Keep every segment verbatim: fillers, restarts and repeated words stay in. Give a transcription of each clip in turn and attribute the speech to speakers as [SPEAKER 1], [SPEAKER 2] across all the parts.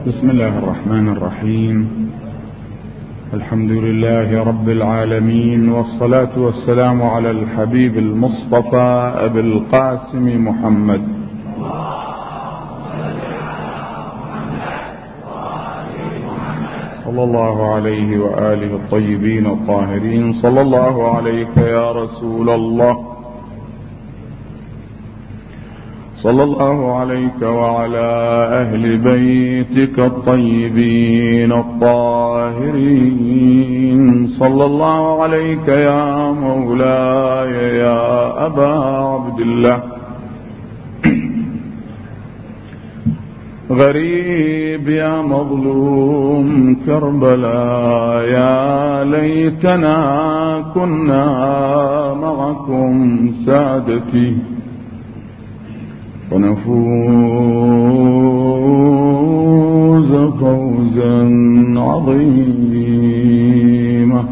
[SPEAKER 1] بسم الله الرحمن الرحيم. الحمد لله رب العالمين، والصلاة والسلام على الحبيب المصطفى أبي القاسم محمد صلى الله عليه وآله الطيبين الطاهرين. صلى الله عليك يا رسول الله، صلى الله عليك وعلى أهل بيتك الطيبين الطاهرين. صلى الله عليك يا مولاي يا أبا عبد الله. غريب يا مظلوم كربلاء، يا ليتنا كنا معكم سادتي ونفوز فوزا عظيما.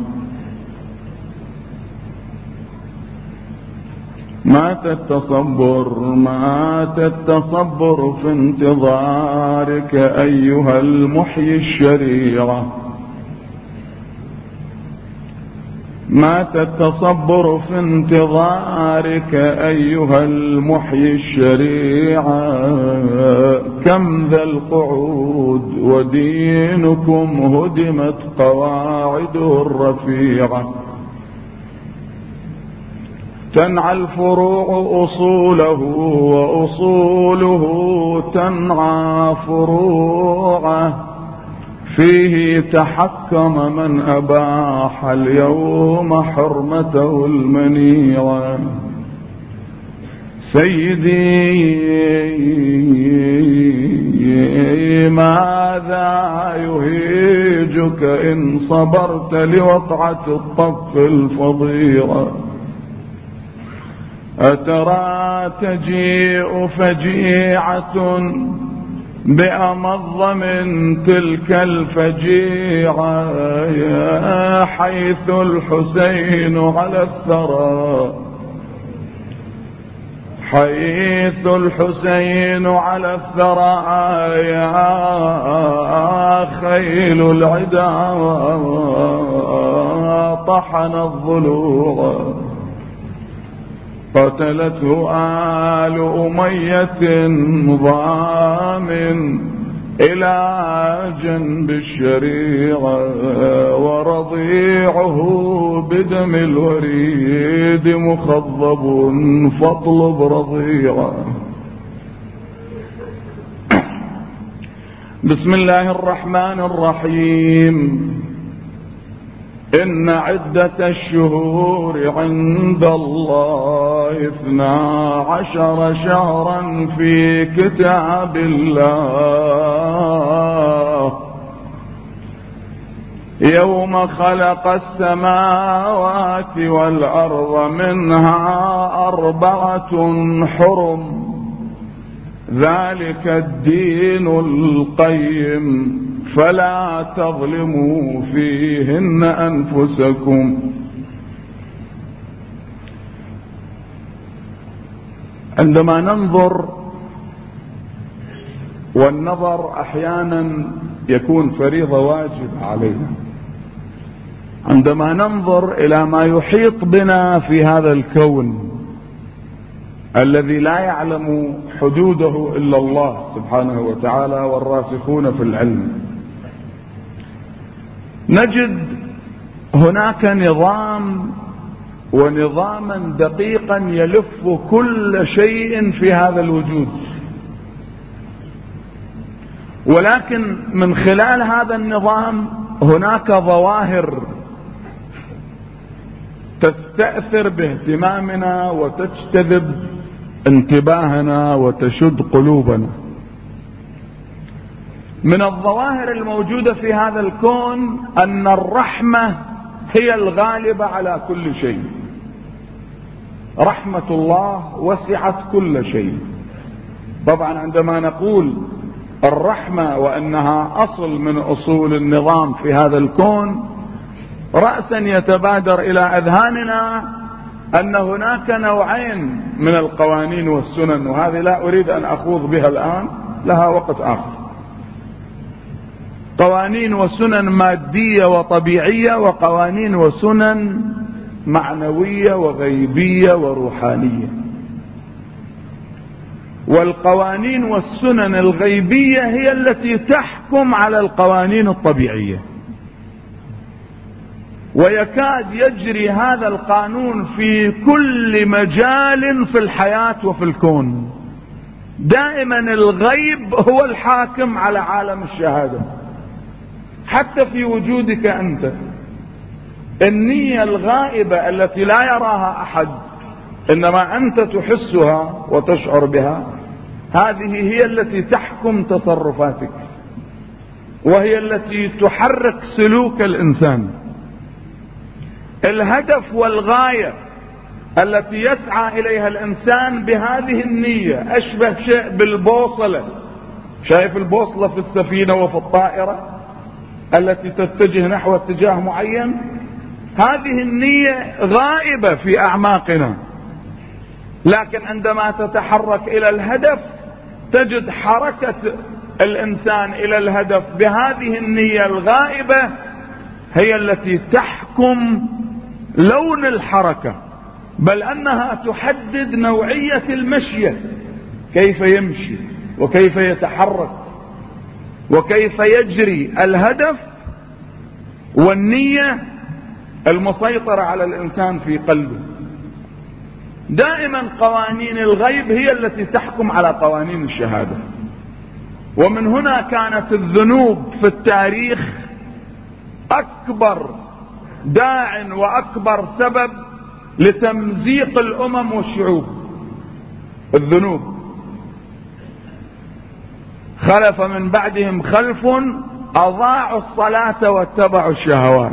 [SPEAKER 1] مات التصبر، مات التصبر في انتظارك أيها المحيي الشريعة. مات التصبر في انتظارك أيها المحيي الشريعة. كم ذا القعود ودينكم هدمت قواعده الرفيعة. تنعى الفروع أصوله وأصوله تنعى فروعه. فيه تحكم من أباح اليوم حرمته المنيعة. سيدي ماذا يهيجك إن صبرت لوقعة الطف الفظيعة؟ أترى تجيء فجيعة بأمض من تلك الفجيعة، يا حيث الحسين على الثرى، حيث الحسين على الثرى، يا خيل العدا طحن الضلوع. قتلته آل أمية ضامن إلى جنب الشريعة، ورضيعه بدم الوريد مخضب فاطلب رضيعه. بسم الله الرحمن الرحيم. إن عدة الشهور عند الله اثنا عشر شهرا في كتاب الله، يوم خلق السماوات والأرض منها أربعة حرم، ذلك الدين القيم، فلا تظلموا فيهن أنفسكم. عندما ننظر، والنظر أحيانا يكون فريضة واجب علينا، عندما ننظر إلى ما يحيط بنا في هذا الكون الذي لا يعلم حدوده إلا الله سبحانه وتعالى والراسخون في العلم، نجد هناك نظام، ونظاما دقيقا يلف كل شيء في هذا الوجود. ولكن من خلال هذا النظام هناك ظواهر تستأثر باهتمامنا وتجتذب انتباهنا وتشد قلوبنا. من الظواهر الموجودة في هذا الكون أن الرحمة هي الغالبة على كل شيء. رحمة الله وسعت كل شيء. طبعا عندما نقول الرحمة وأنها أصل من أصول النظام في هذا الكون، رأسا يتبادر إلى أذهاننا أن هناك نوعين من القوانين والسنن، وهذه لا أريد أن أخوض بها الآن، لها وقت آخر. قوانين وسنن مادية وطبيعية، وقوانين وسنن معنوية وغيبية وروحانية. والقوانين والسنن الغيبية هي التي تحكم على القوانين الطبيعية، ويكاد يجري هذا القانون في كل مجال في الحياة وفي الكون. دائما الغيب هو الحاكم على عالم الشهادة. حتى في وجودك أنت، النية الغائبة التي لا يراها أحد إنما أنت تحسها وتشعر بها، هذه هي التي تحكم تصرفاتك، وهي التي تحرك سلوك الإنسان. الهدف والغاية التي يسعى إليها الإنسان بهذه النية أشبه شيء بالبوصلة. شايف البوصلة في السفينة وفي الطائرة التي تتجه نحو اتجاه معين؟ هذه النية غائبة في أعماقنا، لكن عندما تتحرك إلى الهدف تجد حركة الإنسان إلى الهدف بهذه النية الغائبة هي التي تحكم لون الحركة، بل أنها تحدد نوعية المشية، كيف يمشي وكيف يتحرك وكيف يجري. الهدف والنية المسيطرة على الإنسان في قلبه. دائما قوانين الغيب هي التي تحكم على قوانين الشهادة. ومن هنا كانت الذنوب في التاريخ أكبر داع وأكبر سبب لتمزيق الأمم والشعوب. الذنوب. خلف من بعدهم خلف أضاعوا الصلاة واتبعوا الشهوات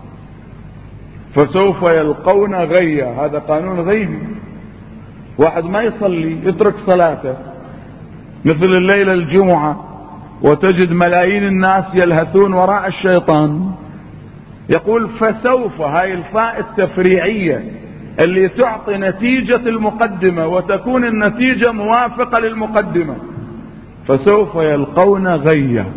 [SPEAKER 1] فسوف يلقون غيا. هذا قانون غيبي. واحد ما يصلي يترك صلاته مثل الليلة الجمعة وتجد ملايين الناس يلهثون وراء الشيطان. يقول فسوف، هاي الفاء التفريعية اللي تعطي نتيجة المقدمة وتكون النتيجة موافقة للمقدمة. فسوف يلقون غيا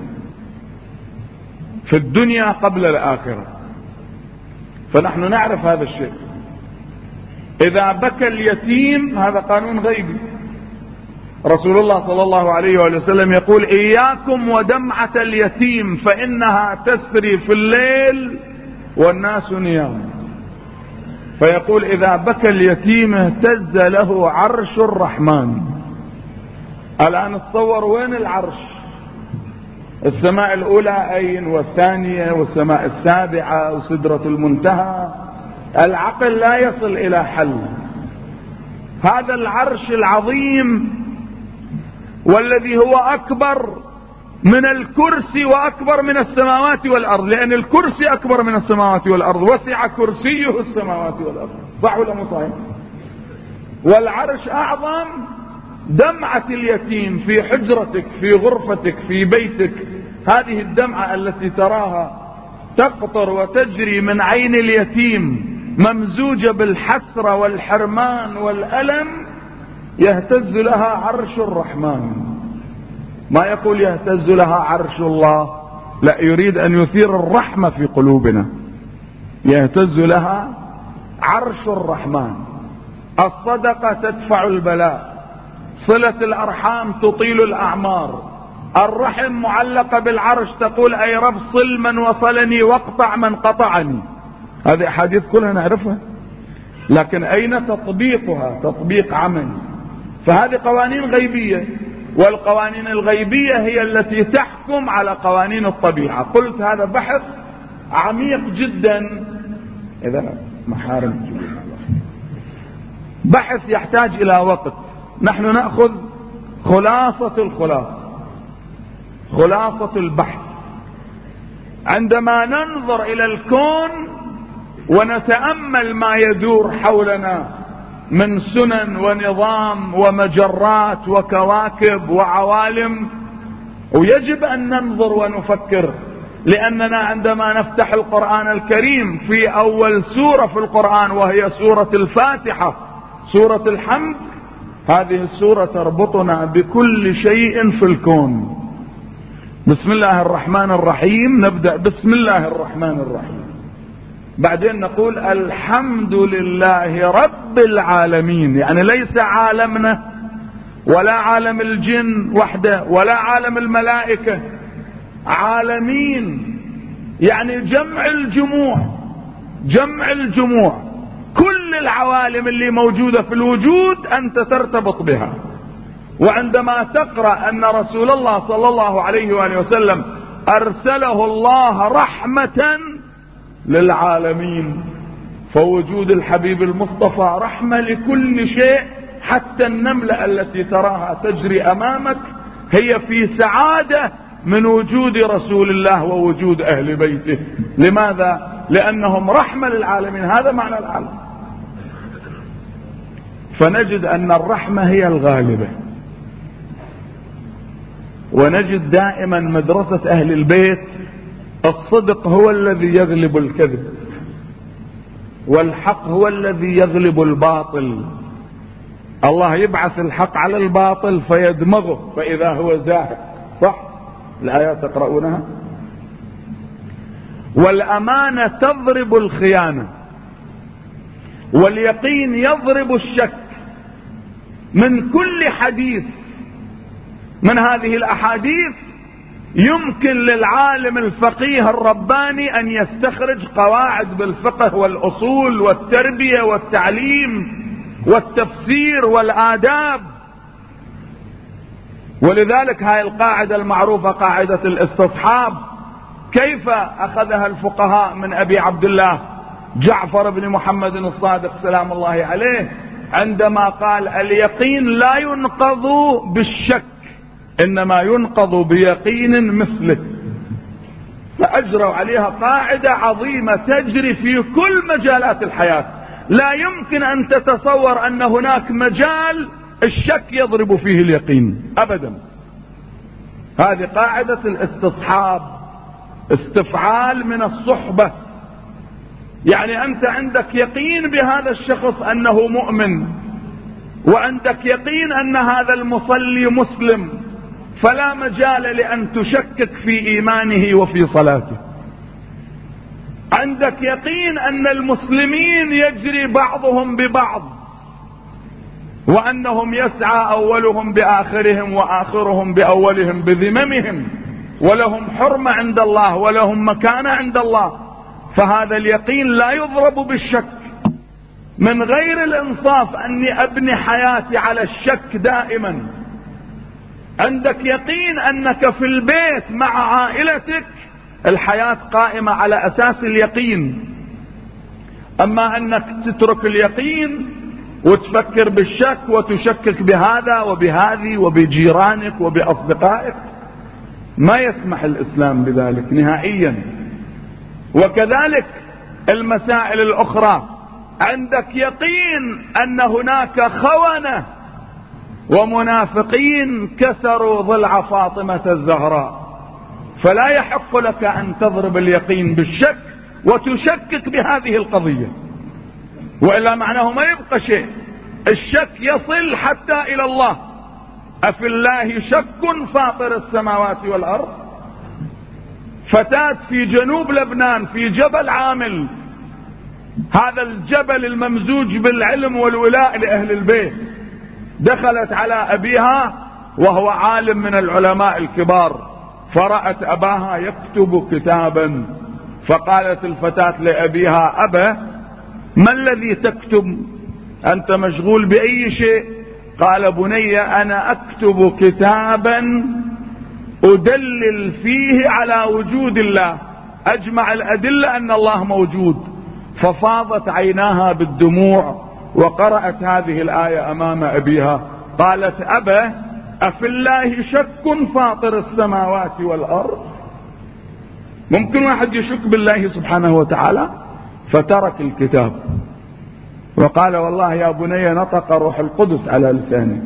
[SPEAKER 1] في الدنيا قبل الآخرة. فنحن نعرف هذا الشيء. إذا بكى اليتيم، هذا قانون غيبي. رسول الله صلى الله عليه وآله وسلم يقول إياكم ودمعة اليتيم فإنها تسري في الليل والناس نيام. فيقول إذا بكى اليتيم اهتز له عرش الرحمن. الآن تصور وين العرش؟ السماء الأولى أين، والثانية، والسماء السابعة، وسدرة المنتهى. العقل لا يصل إلى حل. هذا العرش العظيم والذي هو أكبر من الكرسي وأكبر من السماوات والأرض، لأن الكرسي أكبر من السماوات والأرض، وسع كرسيه السماوات والأرض. صح ولا مو صحيح؟ والعرش أعظم. دمعة اليتيم في حجرتك، في غرفتك، في بيتك، هذه الدمعة التي تراها تقطر وتجري من عين اليتيم ممزوجة بالحسرة والحرمان والألم، يهتز لها عرش الرحمن. ما يقول يهتز لها عرش الله، لا، يريد أن يثير الرحمة في قلوبنا. يهتز لها عرش الرحمن. الصدقة تدفع البلاء، صلة الأرحام تطيل الأعمار، الرحم معلقة بالعرش تقول أي رب صل من وصلني واقطع من قطعني. هذه أحاديث كلها نعرفها، لكن أين تطبيقها؟ تطبيق عملي. فهذه قوانين غيبية، والقوانين الغيبية هي التي تحكم على قوانين الطبيعة. قلت هذا بحث عميق جدا، إذا محارم بحث يحتاج إلى وقت. نحن نأخذ خلاصة الخلاصة، خلاصة البحث. عندما ننظر إلى الكون ونتأمل ما يدور حولنا من سنن ونظام ومجرات وكواكب وعوالم، ويجب أن ننظر ونفكر، لأننا عندما نفتح القرآن الكريم في أول سورة في القرآن وهي سورة الفاتحة، سورة الحمد، هذه السورة تربطنا بكل شيء في الكون، بسم الله الرحمن الرحيم، نبدأ بسم الله الرحمن الرحيم، بعدين نقول الحمد لله رب العالمين، يعني ليس عالمنا ولا عالم الجن وحده ولا عالم الملائكة، عالمين يعني جمع الجموع، جمع الجموع، كل العوالم اللي موجودة في الوجود أنت ترتبط بها. وعندما تقرأ أن رسول الله صلى الله عليه وآله وسلم أرسله الله رحمة للعالمين، فوجود الحبيب المصطفى رحمة لكل شيء، حتى النملة التي تراها تجري أمامك هي في سعادة من وجود رسول الله ووجود أهل بيته. لماذا؟ لأنهم رحمة للعالمين، هذا معنى العالم. فنجد أن الرحمة هي الغالبة، ونجد دائما مدرسة أهل البيت الصدق هو الذي يغلب الكذب، والحق هو الذي يغلب الباطل. الله يبعث الحق على الباطل فيدمغه فإذا هو زاهق، صح؟ الآيات تقرؤونها. والأمانة تضرب الخيانة، واليقين يضرب الشك. من كل حديث من هذه الأحاديث يمكن للعالم الفقيه الرباني أن يستخرج قواعد بالفقه والأصول والتربية والتعليم والتفسير والآداب. ولذلك هاي القاعدة المعروفة قاعدة الاستصحاب، كيف أخذها الفقهاء من أبي عبد الله جعفر بن محمد الصادق سلام الله عليه، عندما قال اليقين لا ينقض بالشك إنما ينقض بيقين مثله، فأجروا عليها قاعدة عظيمة تجري في كل مجالات الحياة. لا يمكن أن تتصور أن هناك مجال الشك يضرب فيه اليقين أبدا. هذه قاعدة الاستصحاب، استفعال من الصحبة، يعني أنت عندك يقين بهذا الشخص أنه مؤمن، وعندك يقين أن هذا المصلي مسلم، فلا مجال لأن تشكك في إيمانه وفي صلاته. عندك يقين أن المسلمين يجري بعضهم ببعض، وأنهم يسعى أولهم بآخرهم وآخرهم بأولهم بذممهم، ولهم حرمة عند الله ولهم مكانة عند الله. فهذا اليقين لا يضرب بالشك. من غير الإنصاف أني أبني حياتي على الشك دائما. عندك يقين أنك في البيت مع عائلتك الحياة قائمة على أساس اليقين. أما أنك تترك اليقين وتفكر بالشك وتشكك بهذا وبهذه وبجيرانك وبأصدقائك، ما يسمح الإسلام بذلك نهائيا. وكذلك المسائل الأخرى، عندك يقين أن هناك خونة ومنافقين كسروا ضلع فاطمة الزهراء، فلا يحق لك أن تضرب اليقين بالشك وتشكك بهذه القضية، وإلا معناه ما يبقى شيء. الشك يصل حتى إلى الله. أفي الله شك فاطر السماوات والأرض. فتاة في جنوب لبنان في جبل عامل، هذا الجبل الممزوج بالعلم والولاء لأهل البيت، دخلت على أبيها وهو عالم من العلماء الكبار، فرأت أباها يكتب كتابا، فقالت الفتاة لأبيها أبا ما الذي تكتب؟ أنت مشغول بأي شيء؟ قال بني أنا أكتب كتابا أدلل فيه على وجود الله، أجمع الأدلة أن الله موجود. ففاضت عيناها بالدموع وقرأت هذه الآية أمام أبيها، قالت أبا أفي الله شك فاطر السماوات والأرض؟ ممكن واحد يشك بالله سبحانه وتعالى؟ فترك الكتاب وقال والله يا بني نطق روح القدس على لسانك.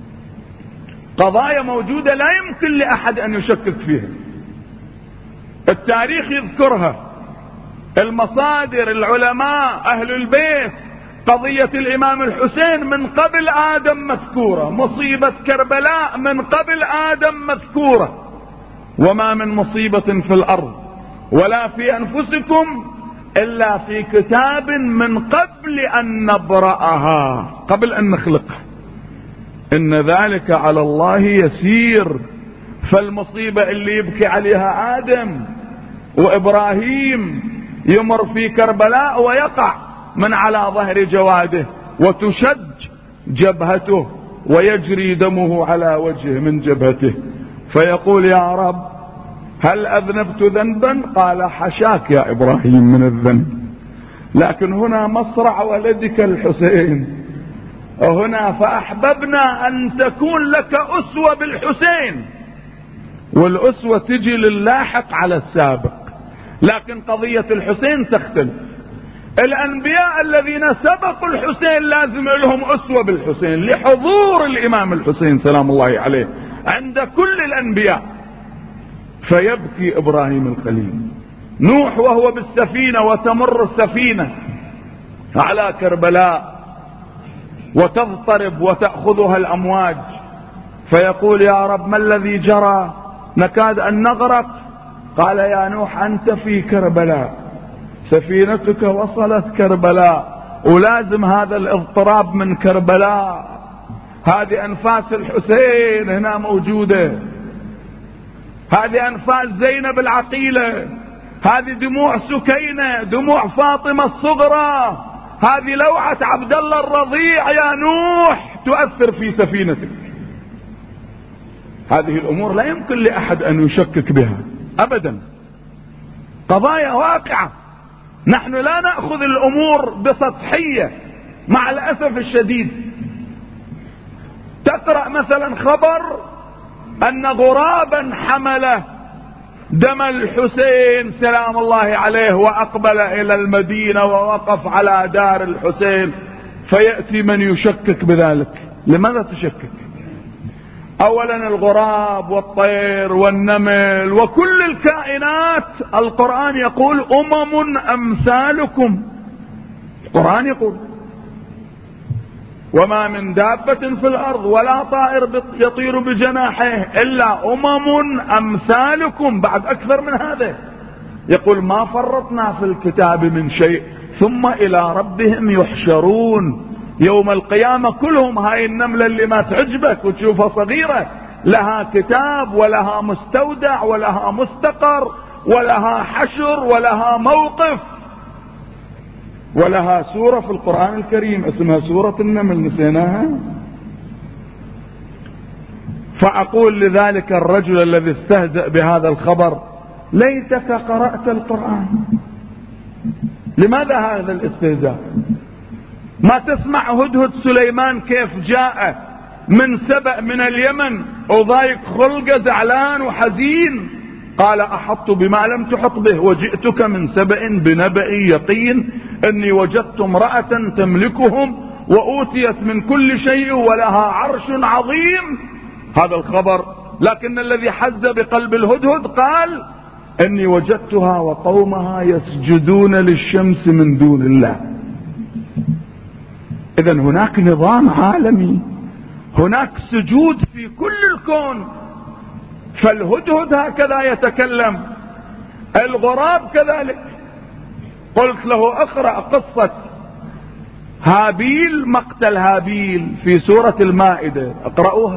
[SPEAKER 1] قضايا موجودة لا يمكن لأحد أن يشكك فيها، التاريخ يذكرها، المصادر، العلماء، أهل البيت. قضية الإمام الحسين من قبل آدم مذكورة، مصيبة كربلاء من قبل آدم مذكورة، وما من مصيبة في الأرض ولا في أنفسكم إلا في كتاب من قبل أن نبرأها، قبل أن نخلقها، إن ذلك على الله يسير. فالمصيبة اللي يبكي عليها آدم وإبراهيم يمر في كربلاء ويقع من على ظهر جواده وتشج جبهته ويجري دمه على وجهه من جبهته، فيقول يا رب هل أذنبت ذنبا؟ قال حشاك يا إبراهيم من الذنب، لكن هنا مصرع ولدك الحسين، وهنا فأحببنا أن تكون لك أسوة بالحسين، والأسوة تجي للاحق على السابق، لكن قضية الحسين تختلف. الأنبياء الذين سبقوا الحسين لازم لهم أسوة بالحسين لحضور الإمام الحسين سلام الله عليه عند كل الأنبياء. فيبكي إبراهيم الخليل. نوح وهو بالسفينة وتمر السفينة على كربلاء وتضطرب وتأخذها الأمواج، فيقول يا رب ما الذي جرى؟ نكاد أن نغرق. قال يا نوح أنت في كربلاء، سفينتك وصلت كربلاء، ولازم هذا الاضطراب من كربلاء، هذه أنفاس الحسين هنا موجودة، هذه أنفاس زينب العقيلة، هذه دموع سكينة، دموع فاطمة الصغرى، هذه لوعة عبد الله الرضيع يا نوح تؤثر في سفينتك. هذه الأمور لا يمكن لأحد أن يشكك بها أبدا، قضايا واقعة. نحن لا نأخذ الأمور بسطحية مع الأسف الشديد. تقرأ مثلا خبر أن غرابا حمل دم الحسين سلام الله عليه وأقبل إلى المدينة ووقف على دار الحسين، فيأتي من يشكك بذلك. لماذا تشكك؟ أولا الغراب والطير والنمل وكل الكائنات القرآن يقول أمم أمثالكم، القرآن يقول وما من دابة في الأرض ولا طائر يطير بجناحيه إلا أمم أمثالكم، بعد أكثر من هذا. يقول ما فرطنا في الكتاب من شيء ثم إلى ربهم يحشرون. يوم القيامة كلهم، هاي النملة اللي ما تعجبك وتشوفها صغيرة لها كتاب ولها مستودع ولها مستقر ولها حشر ولها موقف ولها سورة في القرآن الكريم اسمها سورة النمل، نسيناها؟ فأقول لذلك الرجل الذي استهزأ بهذا الخبر ليتك قرأت القرآن. لماذا هذا الاستهزاء؟ ما تسمع هدهد سليمان كيف جاء من سبأ من اليمن وضايق خلقه زعلان وحزين، قال أحطت بما لم تحط به وجئتك من سبأ بنبأ يقين إني وجدت امرأة تملكهم وأوتيت من كل شيء ولها عرش عظيم. هذا الخبر، لكن الذي حز بقلب الهدهد قال إني وجدتها وقومها يسجدون للشمس من دون الله. إذن هناك نظام عالمي، هناك سجود في كل الكون. فالهدهد هكذا يتكلم، الغراب كذلك. قلت له اقرأ قصة هابيل، مقتل هابيل في سورة المائدة، اقرأوها.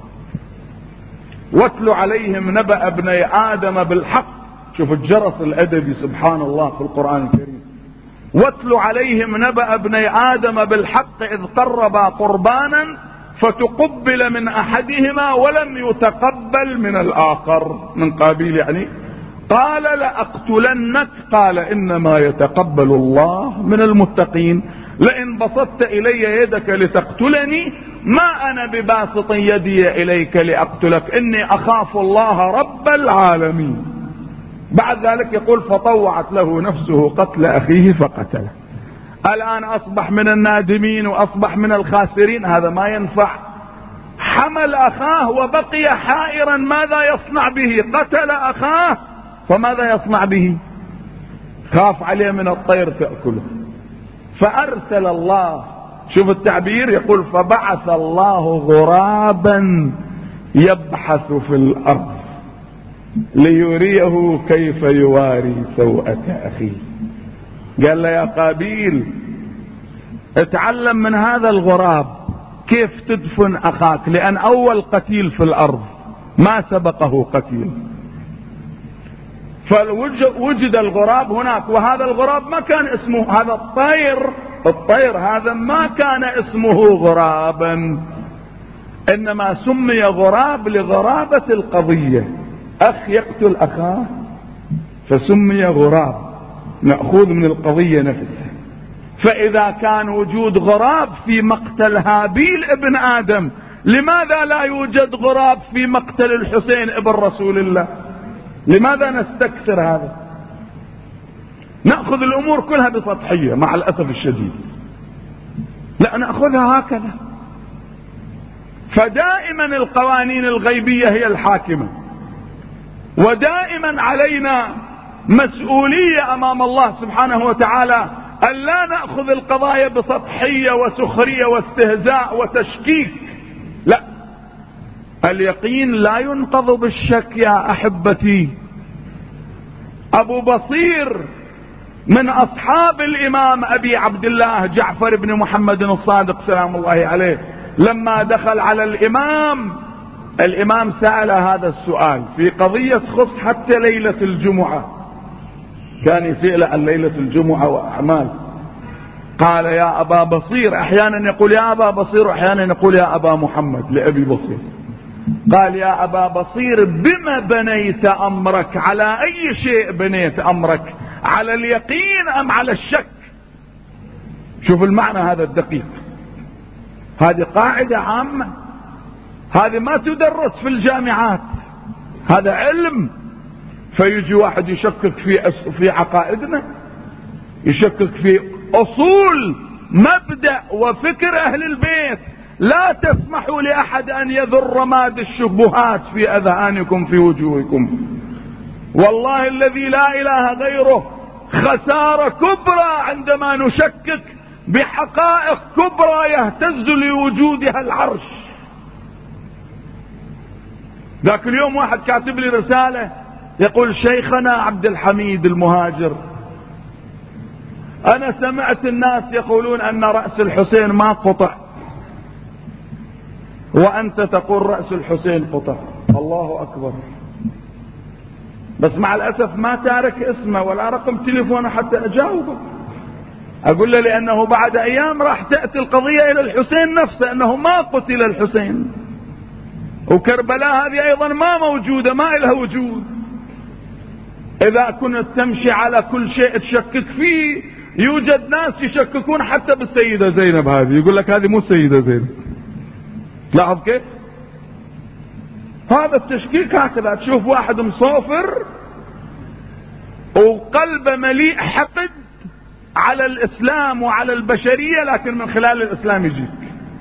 [SPEAKER 1] واتلوا عليهم نبأ ابني آدم بالحق. شوف الجرس الأدبي سبحان الله في القرآن الكريم. واتلوا عليهم نبأ ابني آدم بالحق إذ قربا قربانا فتقبل من أحدهما ولم يتقبل من الآخر، من قابيل يعني، قال لأقتلنك، قال إنما يتقبل الله من المتقين. لئن بسطت إلي يدك لتقتلني ما أنا بباسط يدي إليك لأقتلك إني أخاف الله رب العالمين. بعد ذلك يقول فطوعت له نفسه قتل أخيه فقتله. الآن أصبح من النادمين وأصبح من الخاسرين، هذا ما ينفع. حمل أخاه وبقي حائرا ماذا يصنع به، قتل أخاه فماذا يصنع به؟ خاف عليه من الطير تأكله، فأرسل الله، شوف التعبير، يقول فبعث الله غرابا يبحث في الأرض ليريه كيف يواري سوءة أخيه. قال له يا قابيل اتعلم من هذا الغراب كيف تدفن أخاك، لأن أول قتيل في الأرض ما سبقه قتيل. فوجد الغراب هناك، وهذا الغراب ما كان اسمه هذا الطير، الطير هذا ما كان اسمه غرابا، إنما سمي غراب لغرابة القضية، أخ يقتل أخاه فسمي غراب، مأخوذ من القضية نفسها. فإذا كان وجود غراب في مقتل هابيل ابن آدم، لماذا لا يوجد غراب في مقتل الحسين ابن رسول الله؟ لماذا نستكثر هذا؟ نأخذ الأمور كلها بسطحية مع الأسف الشديد، لا نأخذها هكذا. فدائما القوانين الغيبية هي الحاكمة، ودائما علينا مسؤولية أمام الله سبحانه وتعالى أن لا نأخذ القضايا بسطحية وسخرية واستهزاء وتشكيك، لا، اليقين لا ينقض بالشك يا أحبتي. أبو بصير من أصحاب الإمام أبي عبد الله جعفر بن محمد الصادق سلام الله عليه، لما دخل على الإمام، الإمام سأل هذا السؤال في قضية تخص حتى ليلة الجمعة، كان يسأل عن ليلة الجمعة وأعمال. قال يا أبا بصير، أحيانا يقول يا أبا بصير وأحيانا يقول يا أبا محمد لأبي بصير. قال يا أبا بصير بما بنيت أمرك؟ على أي شيء بنيت أمرك؟ على اليقين أم على الشك؟ شوف المعنى هذا الدقيق، هذه قاعدة عامة، هذه ما تدرس في الجامعات، هذا علم. فيجي واحد يشكك في في عقائدنا، يشكك في أصول مبدأ وفكر أهل البيت. لا تسمحوا لأحد أن يذر رماد الشبهات في أذهانكم في وجوهكم، والله الذي لا إله غيره خسارة كبرى عندما نشكك بحقائق كبرى يهتز لوجودها العرش. ذاك اليوم واحد كاتب لي رسالة يقول شيخنا عبد الحميد المهاجر، أنا سمعت الناس يقولون أن رأس الحسين ما قطع، وأنت تقول رأس الحسين قطع. الله أكبر. بس مع الأسف ما تارك اسمه ولا رقم تليفونه حتى أجاوبه. أقول له لأنه بعد أيام راح تأتي القضية إلى الحسين نفسه، أنه ما قتل الحسين، وكربلاء هذه أيضا ما موجودة، ما لها وجود. إذا كنت تمشي على كل شيء تشكك فيه، يوجد ناس يشككون حتى بالسيدة زينب هذه، يقول لك هذه مو السيدة زينب. لاحظ كيف هذا التشكيك. هكذا تشوف واحد مصوفر وقلبه مليء حقد على الإسلام وعلى البشرية، لكن من خلال الإسلام يجيك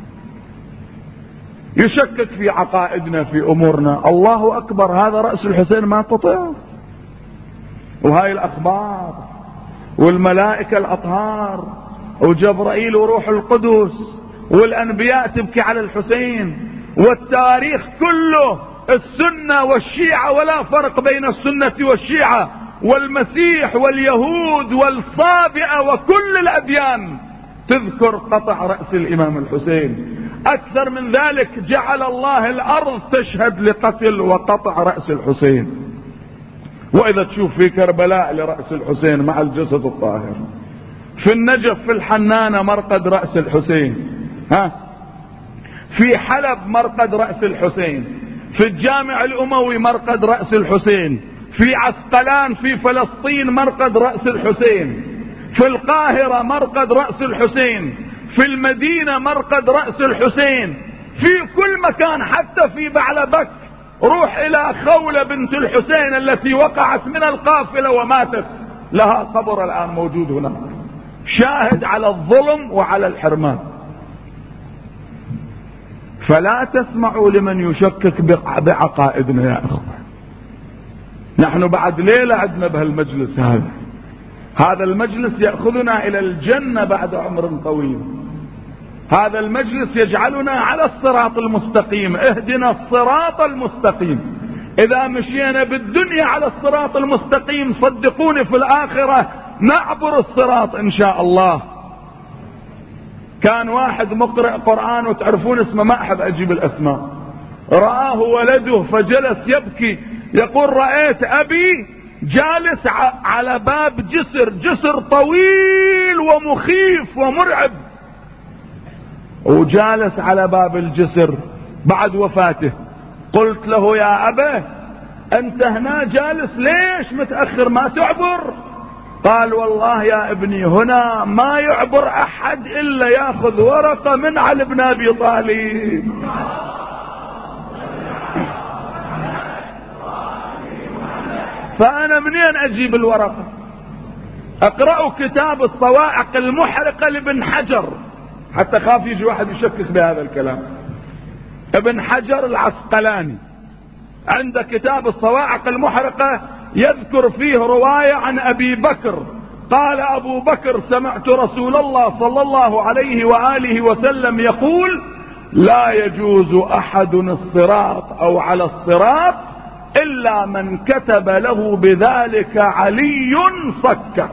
[SPEAKER 1] يشكك في عقائدنا في أمورنا. الله أكبر، هذا رأس الحسين ما قطع. وهاي الأخبار والملائكة الأطهار وجبرائيل وروح القدس والأنبياء تبكي على الحسين، والتاريخ كله، السنة والشيعة، ولا فرق بين السنة والشيعة والمسيح واليهود والصابئة وكل الأديان تذكر قطع رأس الإمام الحسين. أكثر من ذلك جعل الله الأرض تشهد لقتل وقطع رأس الحسين. وإذا تشوف في كربلاء لرأس الحسين مع الجسد الطاهر، في النجف في الحنانة مرقد رأس الحسين، ها، في حلب مرقد رأس الحسين، في الجامع الأموي مرقد رأس الحسين، في عسقلان في فلسطين مرقد رأس الحسين، في القاهرة مرقد رأس الحسين، في المدينة مرقد رأس الحسين، في كل مكان، حتى في بعلبك. روح إلى خولة بنت الحسين التي وقعت من القافلة وماتت، لها قبر الآن موجود هنا، شاهد على الظلم وعلى الحرمان. فلا تسمعوا لمن يشكك بعقائدنا يا أخوان. نحن بعد ليلة عدنا بهالمجلس هذا، هذا المجلس يأخذنا إلى الجنة بعد عمر طويل. هذا المجلس يجعلنا على الصراط المستقيم. اهدنا الصراط المستقيم. إذا مشينا بالدنيا على الصراط المستقيم صدقوني في الآخرة نعبر الصراط إن شاء الله. كان واحد مقرئ قرآن وتعرفون اسمه، ما أحب أجيب الأسماء، رآه ولده فجلس يبكي يقول رأيت أبي جالس على باب جسر، جسر طويل ومخيف ومرعب، وجالس على باب الجسر بعد وفاته. قلت له يا أبا أنت هنا جالس ليش متأخر ما تعبر؟ قال والله يا ابني هنا ما يعبر أحد إلا يأخذ ورقة من علي بن أبي طالب. فأنا منين أجيب الورقة؟ أقرأوا كتاب الصواعق المحرقة لابن حجر، حتى خاف يجي واحد يشكك بهذا الكلام. ابن حجر العسقلاني عند كتاب الصواعق المحرقة يذكر فيه رواية عن أبي بكر قال أبو بكر سمعت رسول الله صلى الله عليه وآله وسلم يقول لا يجوز أحد الصراط أو على الصراط إلا من كتب له بذلك علي صكة.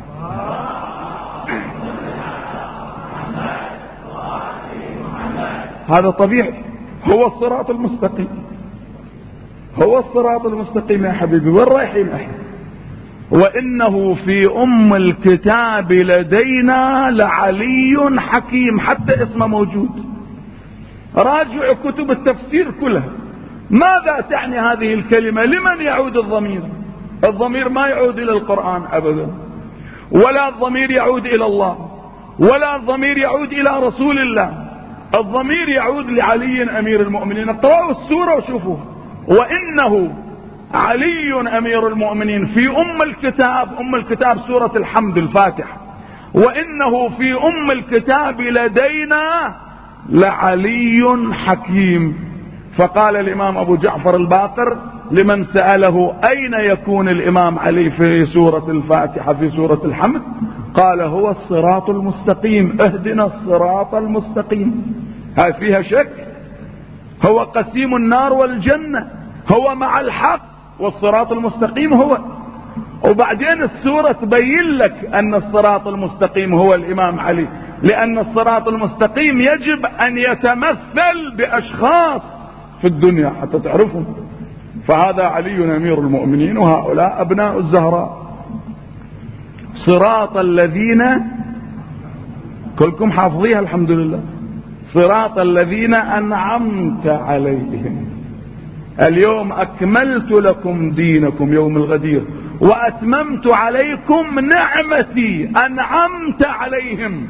[SPEAKER 1] هذا طبيعي، هو الصراط المستقيم، هو الصراط المستقيم يا حبيبي. وين رايحين احنا؟ وإنه في أم الكتاب لدينا لعلي حكيم، حتى اسمه موجود. راجع كتب التفسير كلها. ماذا تعني هذه الكلمة؟ لمن يعود الضمير؟ الضمير ما يعود إلى القرآن أبدا، ولا الضمير يعود إلى الله، ولا الضمير يعود إلى رسول الله. الضمير يعود لعلي أمير المؤمنين. اقرأوا السورة وشوفوا. وإنه علي أمير المؤمنين في أم الكتاب، أم الكتاب سورة الحمد الفاتحة. وإنه في أم الكتاب لدينا لعلي حكيم. فقال الإمام أبو جعفر الباقر لمن سأله أين يكون الإمام علي في سورة الفاتحة في سورة الحمد؟ قال هو الصراط المستقيم، اهدنا الصراط المستقيم. هل فيها شك؟ هو قسيم النار والجنة، هو مع الحق، والصراط المستقيم هو. وبعدين السورة تبين لك أن الصراط المستقيم هو الإمام علي، لأن الصراط المستقيم يجب أن يتمثل بأشخاص في الدنيا حتى تعرفهم. فهذا علي أمير المؤمنين وهؤلاء أبناء الزهراء. صراط الذين كلكم حافظيها الحمد لله. صراط الذين أنعمت عليهم. اليوم أكملت لكم دينكم يوم الغدير وأتممت عليكم نعمتي. أنعمت عليهم،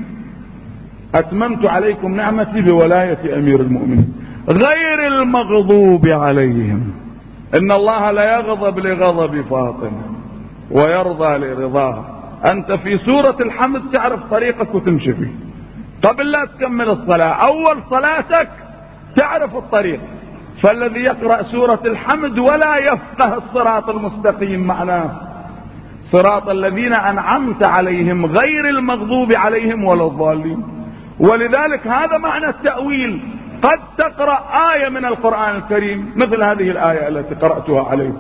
[SPEAKER 1] أتممت عليكم نعمتي بولاية أمير المؤمنين، غير المغضوب عليهم. إن الله لا يغضب لغضب فاطمة ويرضى لرضاها. أنت في سورة الحمد تعرف طريقك وتمشي فيه قبل لا تكمل الصلاة. أول صلاتك تعرف الطريق. فالذي يقرأ سورة الحمد ولا يفقه الصراط المستقيم معناه صراط الذين أنعمت عليهم غير المغضوب عليهم ولا الضالين. ولذلك هذا معنى التأويل. قد تقرأ آية من القرآن الكريم مثل هذه الآية التي قرأتها عليكم،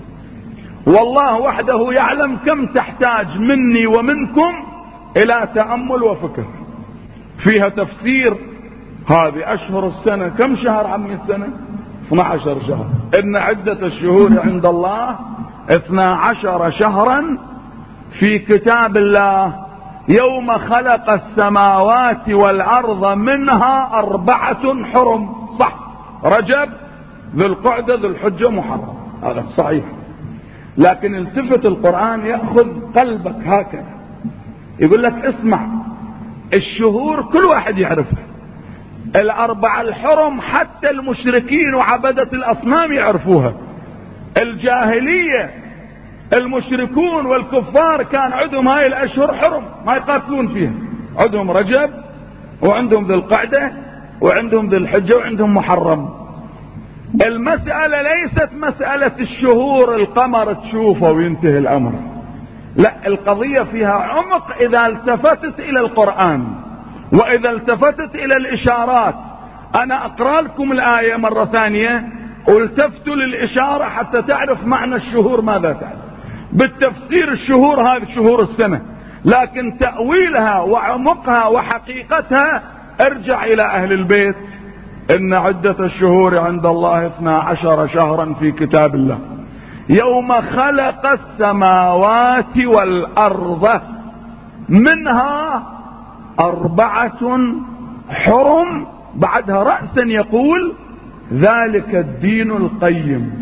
[SPEAKER 1] والله وحده يعلم كم تحتاج مني ومنكم إلى تأمل وفكر فيها تفسير. هذه أشهر السنة كم شهر عمي السنة؟ اثنا عشر شهر. إن عدة الشهور عند الله اثنا عشر شهرا في كتاب الله يوم خلق السماوات والأرض منها أربعة حرم. صح، رجب ذو القعدة ذو الحجة محرم، هذا صحيح. لكن التفت القرآن يأخذ قلبك هكذا يقول لك اسمع، الشهور كل واحد يعرفها، الأربع الحرم حتى المشركين وعبدة الأصنام يعرفوها. الجاهلية المشركون والكفار كان عندهم هاي الأشهر حرم ما يقاتلون فيها، عندهم رجب وعندهم ذي القعدة وعندهم ذي الحجة وعندهم محرم. المسألة ليست مسألة الشهور القمر تشوفه وينتهي الأمر، لا، القضية فيها عمق إذا التفتت إلى القرآن وإذا التفتت إلى الإشارات. أنا أقرأ لكم الآية مرة ثانية والتفتوا للإشارة حتى تعرف معنى الشهور ماذا تعرف. بالتفسير الشهور هذه شهور السنة، لكن تأويلها وعمقها وحقيقتها ارجع إلى أهل البيت. إن عدة الشهور عند الله اثنا عشر شهرا في كتاب الله يوم خلق السماوات والأرض منها أربعة حرم، بعدها رأسا يقول ذلك الدين القيم.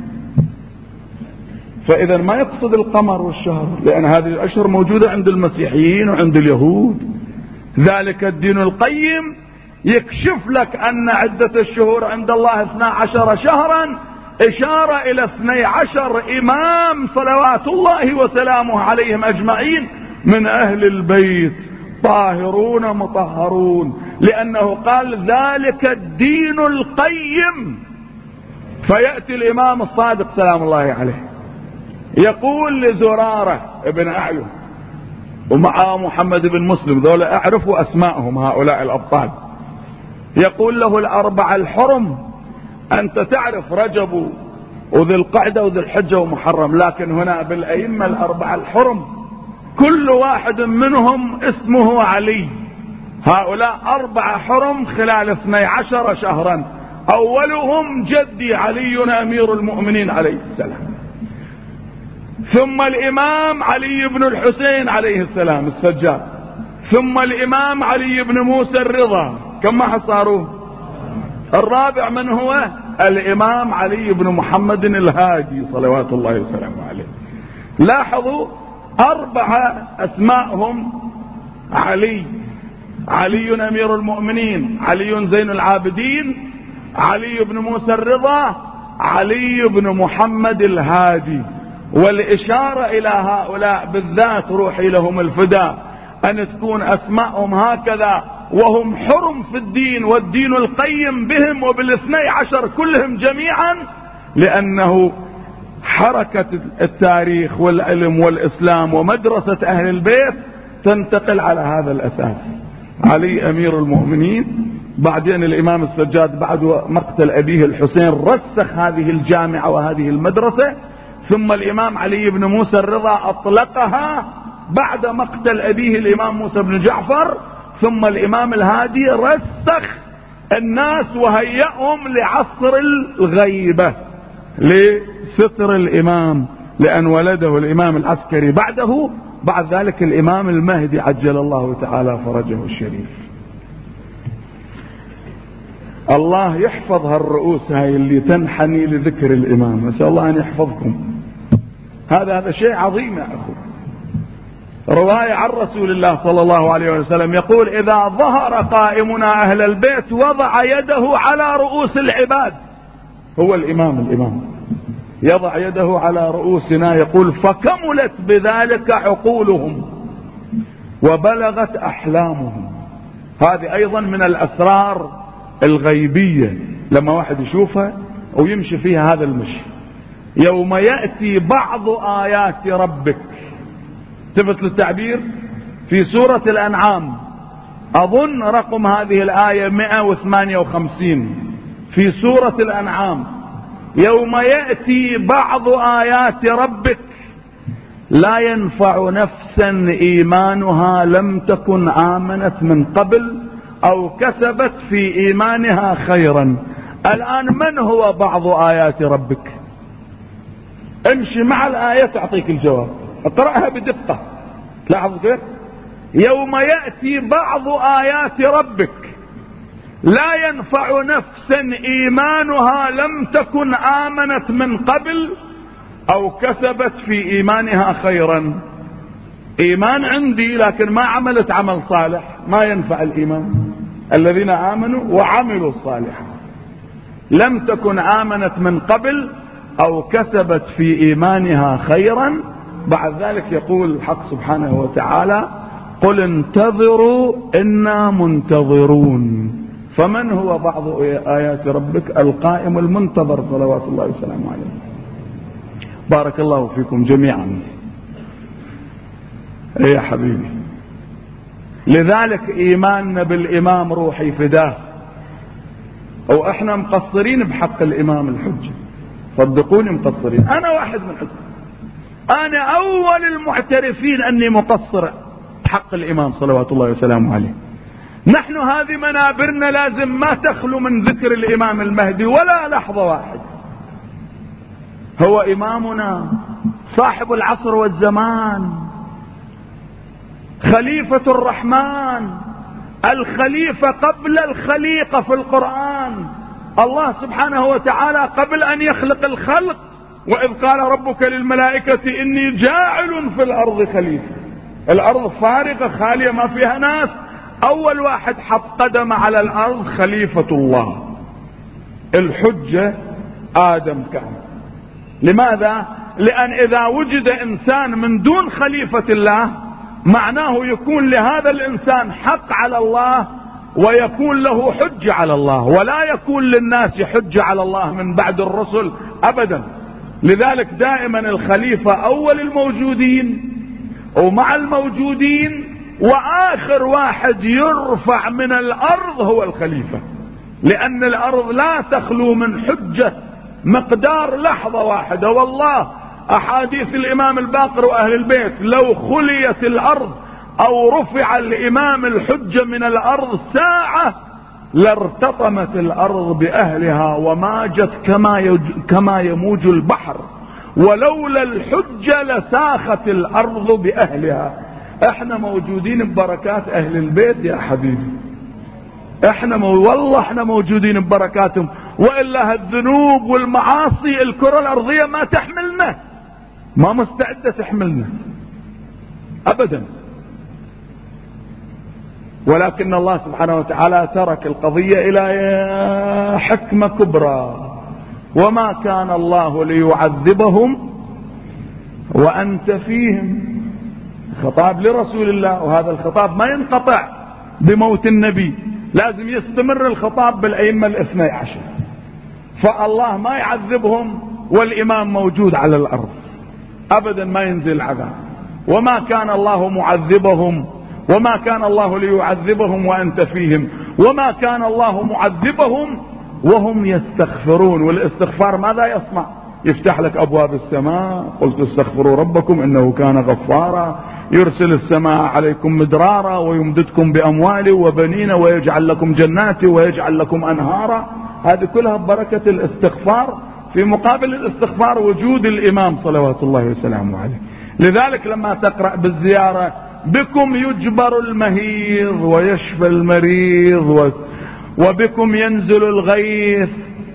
[SPEAKER 1] فإذا ما يقصد القمر والشهر، لأن هذه الأشهر موجودة عند المسيحيين وعند اليهود. ذلك الدين القيم يكشف لك أن عدة الشهور عند الله اثنا عشر شهرا، إشارة إلى اثني عشر إمام صلوات الله وسلامه عليهم أجمعين من أهل البيت طاهرون مطهرون، لأنه قال ذلك الدين القيم. فيأتي الإمام الصادق سلام الله عليه يقول لزرارة ابن أعين ومعه محمد بن مسلم، ذولا أعرفوا أسماءهم هؤلاء الأبطال، يقول له الأربعة الحرم أنت تعرف رجب وذي القعدة وذي الحجة ومحرم، لكن هنا بالأئمة الأربعة الحرم كل واحد منهم اسمه علي. هؤلاء أربعة حرم خلال اثني عشر شهرا، أولهم جدي علي أمير المؤمنين عليه السلام، ثم الإمام علي بن الحسين عليه السلام السجاد، ثم الإمام علي بن موسى الرضا. كم حصاروه؟ الرابع من هو؟ الإمام علي بن محمد الهادي صلوات الله وسلامه عليه. لاحظوا أربعة أسماءهم علي: علي أمير المؤمنين، علي زين العابدين، علي بن موسى الرضا، علي بن محمد الهادي. والإشارة إلى هؤلاء بالذات روحي لهم الفداء أن تكون أسماءهم هكذا وهم حرم في الدين، والدين القيم بهم وبالاثني عشر كلهم جميعا، لأنه حركة التاريخ والعلم والإسلام ومدرسة أهل البيت تنتقل على هذا الأساس. علي أمير المؤمنين، بعدين الإمام السجاد بعد مقتل أبيه الحسين رسخ هذه الجامعة وهذه المدرسة، ثم الإمام علي بن موسى الرضا أطلقها بعد مقتل أبيه الإمام موسى بن جعفر، ثم الإمام الهادي رسخ الناس وهيئهم لعصر الغيبة لستر الإمام، لأن ولده الإمام العسكري بعده، بعد ذلك الإمام المهدي عجل الله تعالى فرجه الشريف. الله يحفظ هالرؤوس هاي اللي تنحني لذكر الإمام، نسأل الله أن يحفظكم. هذا هذا شيء عظيم يا أخو. رواية عن رسول الله صلى الله عليه وسلم يقول إذا ظهر قائمنا أهل البيت وضع يده على رؤوس العباد. هو الإمام الإمام يضع يده على رؤوسنا، يقول فكملت بذلك عقولهم وبلغت أحلامهم. هذه أيضا من الأسرار الغيبية لما واحد يشوفها ويمشي فيها هذا المشي. يوم يأتي بعض آيات ربك، ثبت للتعبير في سورة الأنعام، أظن رقم هذه الآية مئة وثمانية وخمسين في سورة الأنعام، يوم يأتي بعض آيات ربك لا ينفع نفسا إيمانها لم تكن آمنت من قبل أو كسبت في إيمانها خيرا. الآن من هو بعض آيات ربك؟ امشي مع الآية تعطيك الجواب، اقرأها بدقة. لاحظ كيف يوم يأتي بعض آيات ربك لا ينفع نفسا إيمانها لم تكن آمنت من قبل أو كسبت في إيمانها خيرا. إيمان عندي لكن ما عملت عمل صالح ما ينفع الإيمان. الذين آمنوا وعملوا الصالحات لم تكن آمنت من قبل أو كسبت في إيمانها خيرا. بعد ذلك يقول الحق سبحانه وتعالى قل انتظروا إنا منتظرون. فمن هو بعض آيات ربك؟ القائم المنتظر صلوات الله وسلامه عليه. بارك الله فيكم جميعا. ايه يا حبيبي، لذلك ايماننا بالامام روحي فداه، واحنا مقصرين بحق الامام الحجة. صدقوني مقصرين. أنا واحد من حسن، أنا أول المعترفين أني مقصر حق الإمام صلوات الله وسلامه عليه. نحن هذه منابرنا لازم ما تخلو من ذكر الإمام المهدي ولا لحظة واحدة. هو إمامنا صاحب العصر والزمان، خليفة الرحمن، الخليفة قبل الخليقة في القرآن. الله سبحانه وتعالى قبل أن يخلق الخلق وإذ قال ربك للملائكة إني جاعل في الأرض خليفة، الأرض فارغة خالية ما فيها ناس، أول واحد حط قدم على الأرض خليفة الله. الحجة آدم كان. لماذا؟ لأن إذا وجد إنسان من دون خليفة الله معناه يكون لهذا الإنسان حق على الله ويكون له حجة على الله، ولا يكون للناس حجة على الله من بعد الرسل أبدا. لذلك دائما الخليفة أول الموجودين ومع الموجودين، وآخر واحد يرفع من الأرض هو الخليفة، لأن الأرض لا تخلو من حجة مقدار لحظة واحدة. والله أحاديث الإمام الباقر وأهل البيت لو خليت الأرض أو رفع الإمام الحجة من الأرض ساعة لارتطمت الأرض بأهلها وماجت كما كما يموج البحر، ولولا الحجة لساخت الأرض بأهلها. احنا موجودين ببركات أهل البيت يا حبيبي، احنا مو... والله احنا موجودين ببركاتهم، وإلا الذنوب والمعاصي الكرة الأرضية ما تحملنا، ما مستعدة تحملنا أبدا. ولكن الله سبحانه وتعالى ترك القضية إلى حكمة كبرى، وما كان الله ليعذبهم وأنت فيهم. خطاب لرسول الله، وهذا الخطاب ما ينقطع بموت النبي، لازم يستمر الخطاب بالأئمة الاثني عشر. فالله ما يعذبهم والإمام موجود على الأرض أبدا، ما ينزل العذاب. وما كان الله معذبهم وما كان الله ليعذبهم وأنت فيهم، وما كان الله معذبهم وهم يستغفرون. والاستغفار ماذا يصنع؟ يفتح لك أبواب السماء، قلت استغفروا ربكم إنه كان غفارا، يرسل السماء عليكم مدرارا ويمددكم بأموال وبنين ويجعل لكم جنات ويجعل لكم أنهارا. هذه كلها ببركة الاستغفار. في مقابل الاستغفار وجود الإمام صلوات الله وسلامه عليه. لذلك لما تقرأ بالزيارة بكم يجبر المهيض ويشفى المريض وبكم ينزل الغيث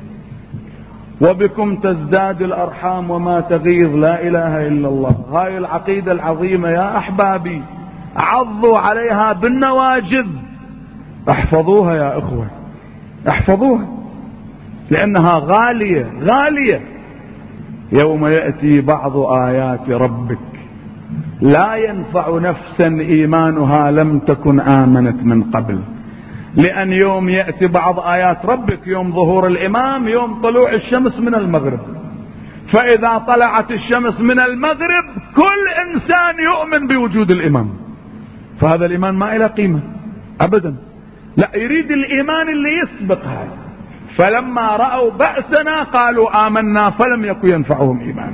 [SPEAKER 1] وبكم تزداد الأرحام وما تغيظ، لا إله إلا الله. هاي العقيدة العظيمة يا أحبابي عضوا عليها بالنواجذ، احفظوها يا أخوة، احفظوها، لأنها غالية غالية. يوم يأتي بعض آيات ربك لا ينفع نفسا إيمانها لم تكن آمنت من قبل. لأن يوم يأتي بعض آيات ربك يوم ظهور الإمام يوم طلوع الشمس من المغرب، فإذا طلعت الشمس من المغرب كل إنسان يؤمن بوجود الإمام، فهذا الإيمان ما إله قيمة أبدا. لا، يريد الإيمان اللي يسبق هذا. فلما رأوا بأسنا قالوا آمنا فلم يكن ينفعهم إيمانا.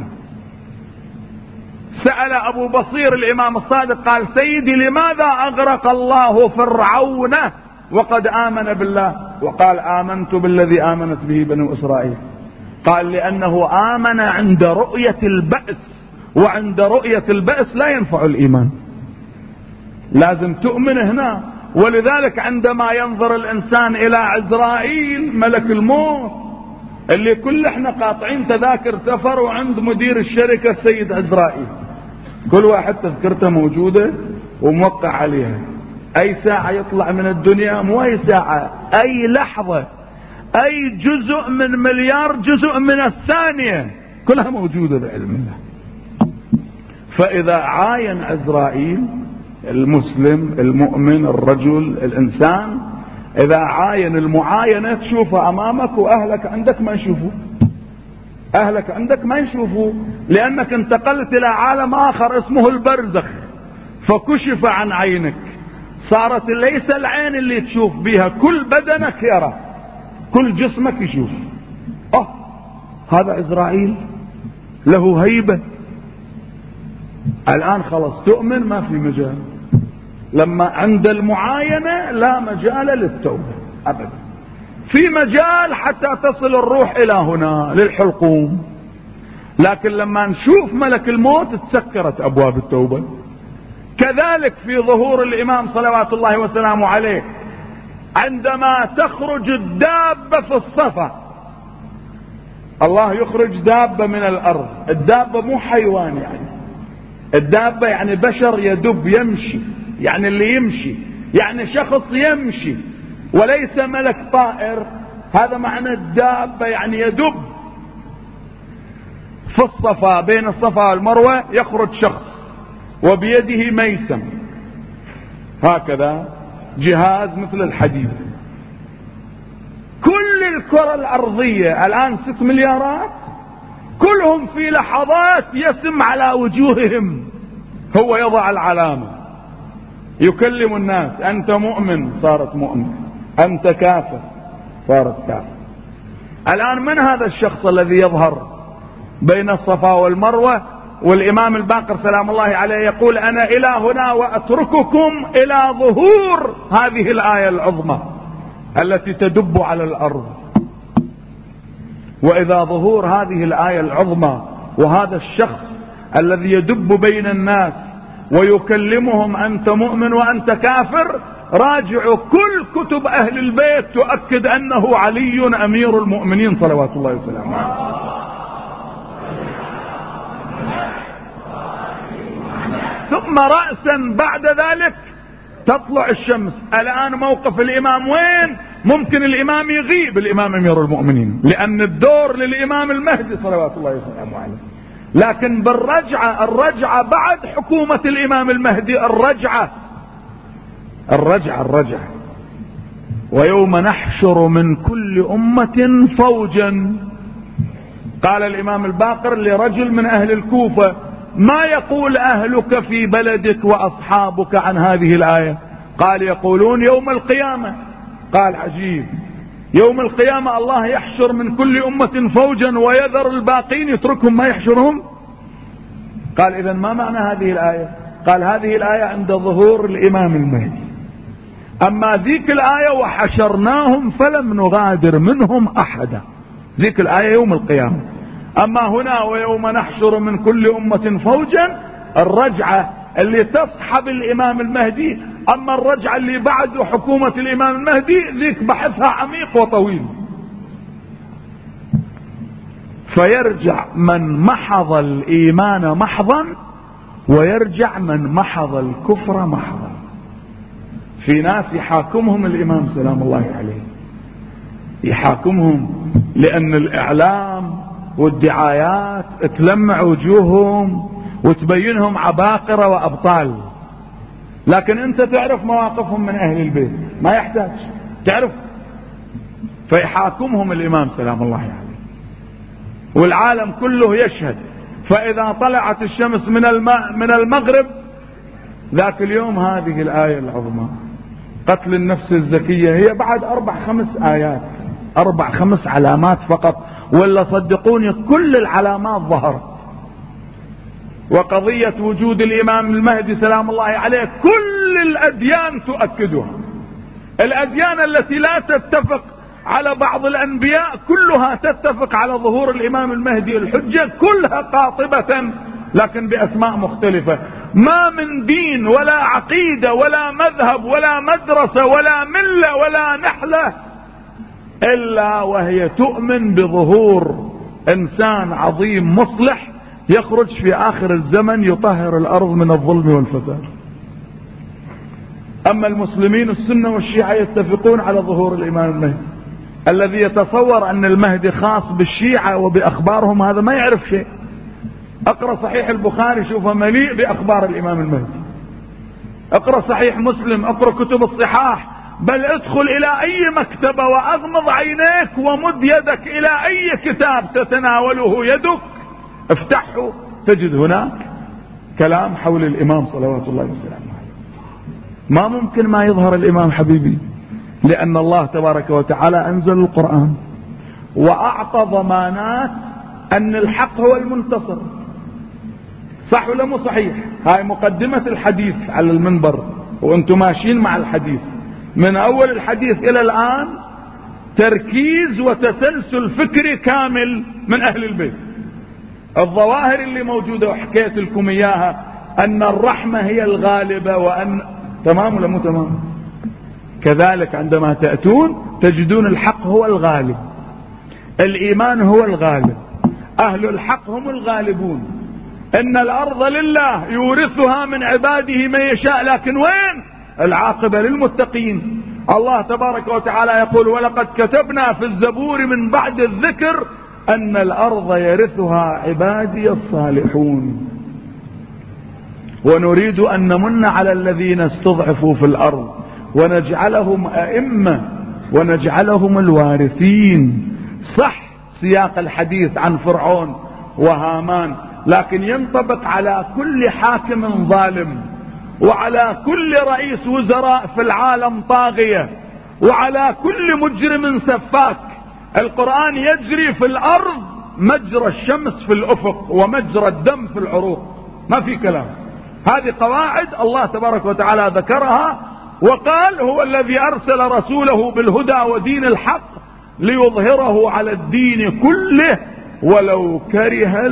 [SPEAKER 1] سأل أبو بصير الإمام الصادق قال سيدي لماذا أغرق الله فرعون وقد آمن بالله؟ وقال آمنت بالذي آمنت به بنو إسرائيل. قال لأنه آمن عند رؤية البأس، وعند رؤية البأس لا ينفع الإيمان، لازم تؤمن هنا. ولذلك عندما ينظر الإنسان إلى عزرائيل ملك الموت اللي كل احنا قاطعين تذاكر سفر وعند مدير الشركة السيد عزرائيل، كل واحد تذكرته موجودة وموقع عليها، أي ساعة يطلع من الدنيا، مو أي ساعة، أي لحظة، أي جزء من مليار جزء من الثانية، كلها موجودة بعلم الله. فإذا عاين عزرائيل المسلم المؤمن الرجل الإنسان، إذا عاين المعاينة تشوفها أمامك وأهلك عندك ما يشوفوا، أهلك عندك ما يشوفوا، لأنك انتقلت إلى عالم آخر اسمه البرزخ، فكشف عن عينك، صارت ليس العين اللي تشوف بها، كل بدنك يرى، كل جسمك يشوف. أه هذا عزرائيل له هيبة. الآن خلص تؤمن ما في مجال، لما عند المعاينة لا مجال للتوبة أبدا. في مجال حتى تصل الروح إلى هنا للحلقوم، لكن لما نشوف ملك الموت تسكرت أبواب التوبة. كذلك في ظهور الإمام صلوات الله وسلامه عليه، عندما تخرج الدابة في الصفا، الله يخرج دابة من الأرض. الدابة مو حيوان، يعني الدابة يعني بشر يدب يمشي، يعني اللي يمشي، يعني شخص يمشي وليس ملك طائر. هذا معنى الدابة، يعني يدب في الصفا، بين الصفا والمروة يخرج شخص وبيده ميسم هكذا، جهاز مثل الحديد. كل الكرة الأرضية الآن ست مليارات، كلهم في لحظات يسم على وجوههم، هو يضع العلامة، يكلم الناس: أنت مؤمن، صارت مؤمن، أنت كافر، صارت كافر. الآن من هذا الشخص الذي يظهر بين الصفا والمروة والإمام الباقر سلام الله عليه يقول: أنا إلى هنا وأترككم إلى ظهور هذه الآية العظمى التي تدب على الأرض؟ وإذا ظهور هذه الآية العظمى وهذا الشخص الذي يدب بين الناس ويكلمهم: أنت مؤمن وأنت كافر، راجعوا كل كتب أهل البيت تؤكد أنه علي أمير المؤمنين صلوات الله وسلامه عليه. ثم رأسا بعد ذلك تطلع الشمس. الآن موقف الإمام وين؟ ممكن الإمام يغيب، الإمام أمير المؤمنين، لأن الدور للإمام المهدي صلوات الله وسلامه عليه. لكن بالرجعة، الرجعة بعد حكومة الإمام المهدي، الرجعة الرجعة الرجعة ويوم نحشر من كل أمة فوجا. قال الإمام الباقر لرجل من أهل الكوفة: ما يقول أهلك في بلدك وأصحابك عن هذه الآية؟ قال: يقولون يوم القيامة. قال: عجيب، يوم القيامة الله يحشر من كل أمة فوجا ويذر الباقين يتركهم ما يحشرهم؟ قال: إذن ما معنى هذه الآية؟ قال: هذه الآية عند ظهور الإمام المهدي. أما ذيك الآية وحشرناهم فلم نغادر منهم أحدا، ذيك الآية يوم القيامة. أما هنا ويوم نحشر من كل أمة فوجا، الرجعة اللي تصحب الإمام المهدي. أما الرجعة اللي بعد حكومة الإمام المهدي ذيك بحثها عميق وطويل. فيرجع من محض الإيمان محضا، ويرجع من محض الكفر محضا. في ناس يحاكمهم الإمام سلام الله عليه، يحاكمهم لأن الإعلام والدعايات تلمع وجوههم وتبينهم عباقرة وأبطال، لكن أنت تعرف مواقفهم من أهل البيت، ما يحتاج تعرف. فيحاكمهم الإمام سلام الله عليه والعالم كله يشهد. فإذا طلعت الشمس من الماء من المغرب ذاك اليوم هذه الآية العظمى قتل النفس الزكية، هي بعد أربع خمس آيات، أربع خمس علامات فقط، ولا صدقوني كل العلامات ظهرت. وقضية وجود الإمام المهدي سلام الله عليه كل الأديان تؤكدها. الأديان التي لا تتفق على بعض الأنبياء كلها تتفق على ظهور الإمام المهدي الحجة، كلها قاطبة لكن بأسماء مختلفة. ما من دين ولا عقيدة ولا مذهب ولا مدرسة ولا ملة ولا نحلة إلا وهي تؤمن بظهور إنسان عظيم مصلح يخرج في آخر الزمن يطهر الأرض من الظلم والفساد. أما المسلمين السنة والشيعة يتفقون على ظهور الإمام المهدي. الذي يتصور أن المهدي خاص بالشيعة وبأخبارهم هذا ما يعرف شيء. اقرأ صحيح البخاري شوفه مليء بأخبار الإمام المهدي، اقرأ صحيح مسلم، اقرأ كتب الصحاح، بل ادخل إلى أي مكتبة وأغمض عينيك ومد يدك إلى أي كتاب تتناوله يدك، افتحه تجد هناك كلام حول الإمام صلوات الله وسلامه عليه. ما ممكن ما يظهر الإمام حبيبي، لأن الله تبارك وتعالى أنزل القرآن وأعطى ضمانات أن الحق هو المنتصر. صح ولا مو صحيح؟ هاي مقدمة الحديث على المنبر وانتم ماشيين مع الحديث من أول الحديث إلى الآن، تركيز وتسلسل فكري كامل من أهل البيت. الظواهر اللي موجودة وحكيت لكم إياها أن الرحمة هي الغالبة، وأن تمام ولا مو تمام؟ كذلك عندما تأتون تجدون الحق هو الغالب، الإيمان هو الغالب، أهل الحق هم الغالبون. إن الأرض لله يورثها من عباده من يشاء، لكن وين العاقبة؟ للمتقين. الله تبارك وتعالى يقول: ولقد كتبنا في الزبور من بعد الذكر أن الأرض يرثها عبادي الصالحون ونريد أن نمن على الذين استضعفوا في الأرض ونجعلهم أئمة ونجعلهم الوارثين. صح سياق الحديث عن فرعون وهامان، لكن ينطبق على كل حاكم ظالم، وعلى كل رئيس وزراء في العالم طاغية، وعلى كل مجرم سفاك. القرآن يجري في الأرض مجرى الشمس في الأفق ومجرى الدم في العروق، ما في كلام. هذه قواعد الله تبارك وتعالى ذكرها وقال: هو الذي أرسل رسوله بالهدى ودين الحق ليظهره على الدين كله ولو كره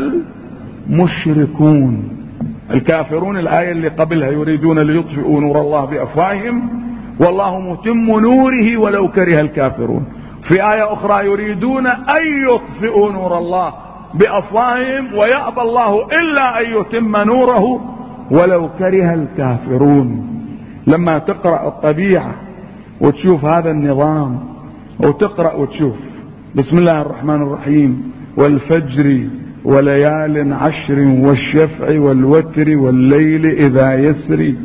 [SPEAKER 1] المشركون. الكافرون الآية اللي قبلها: يريدون ليطفئوا نور الله بأفواههم والله متم نوره ولو كره الكافرون. في آية أخرى: يريدون أن يطفئوا نور الله بأفواههم ويأبى الله إلا أن يتم نوره ولو كره الكافرون. لما تقرأ الطبيعة وتشوف هذا النظام وتقرأ وتشوف بسم الله الرحمن الرحيم: والفجر وليال عشر والشفع والوتر والليل إذا يسري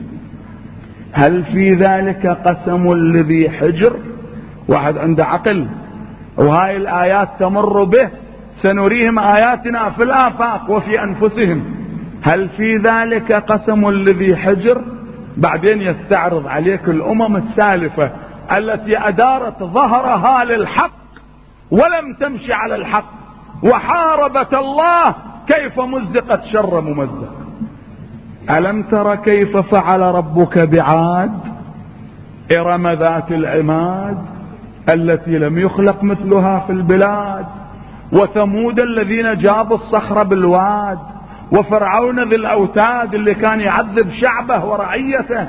[SPEAKER 1] هل في ذلك قسم لذي حجر. واحد عنده عقل وهاي الآيات تمر به: سنريهم آياتنا في الآفاق وفي أنفسهم هل في ذلك قسم لذي حجر. بعدين يستعرض عليك الأمم السالفة التي أدارت ظهرها للحق ولم تمشي على الحق وحاربت الله كيف مزقت شر ممزق. ألم تر كيف فعل ربك بعاد إرم ذات العماد التي لم يخلق مثلها في البلاد وثمود الذين جابوا الصخر بالواد وفرعون ذي الأوتاد اللي كان يعذب شعبه ورعيته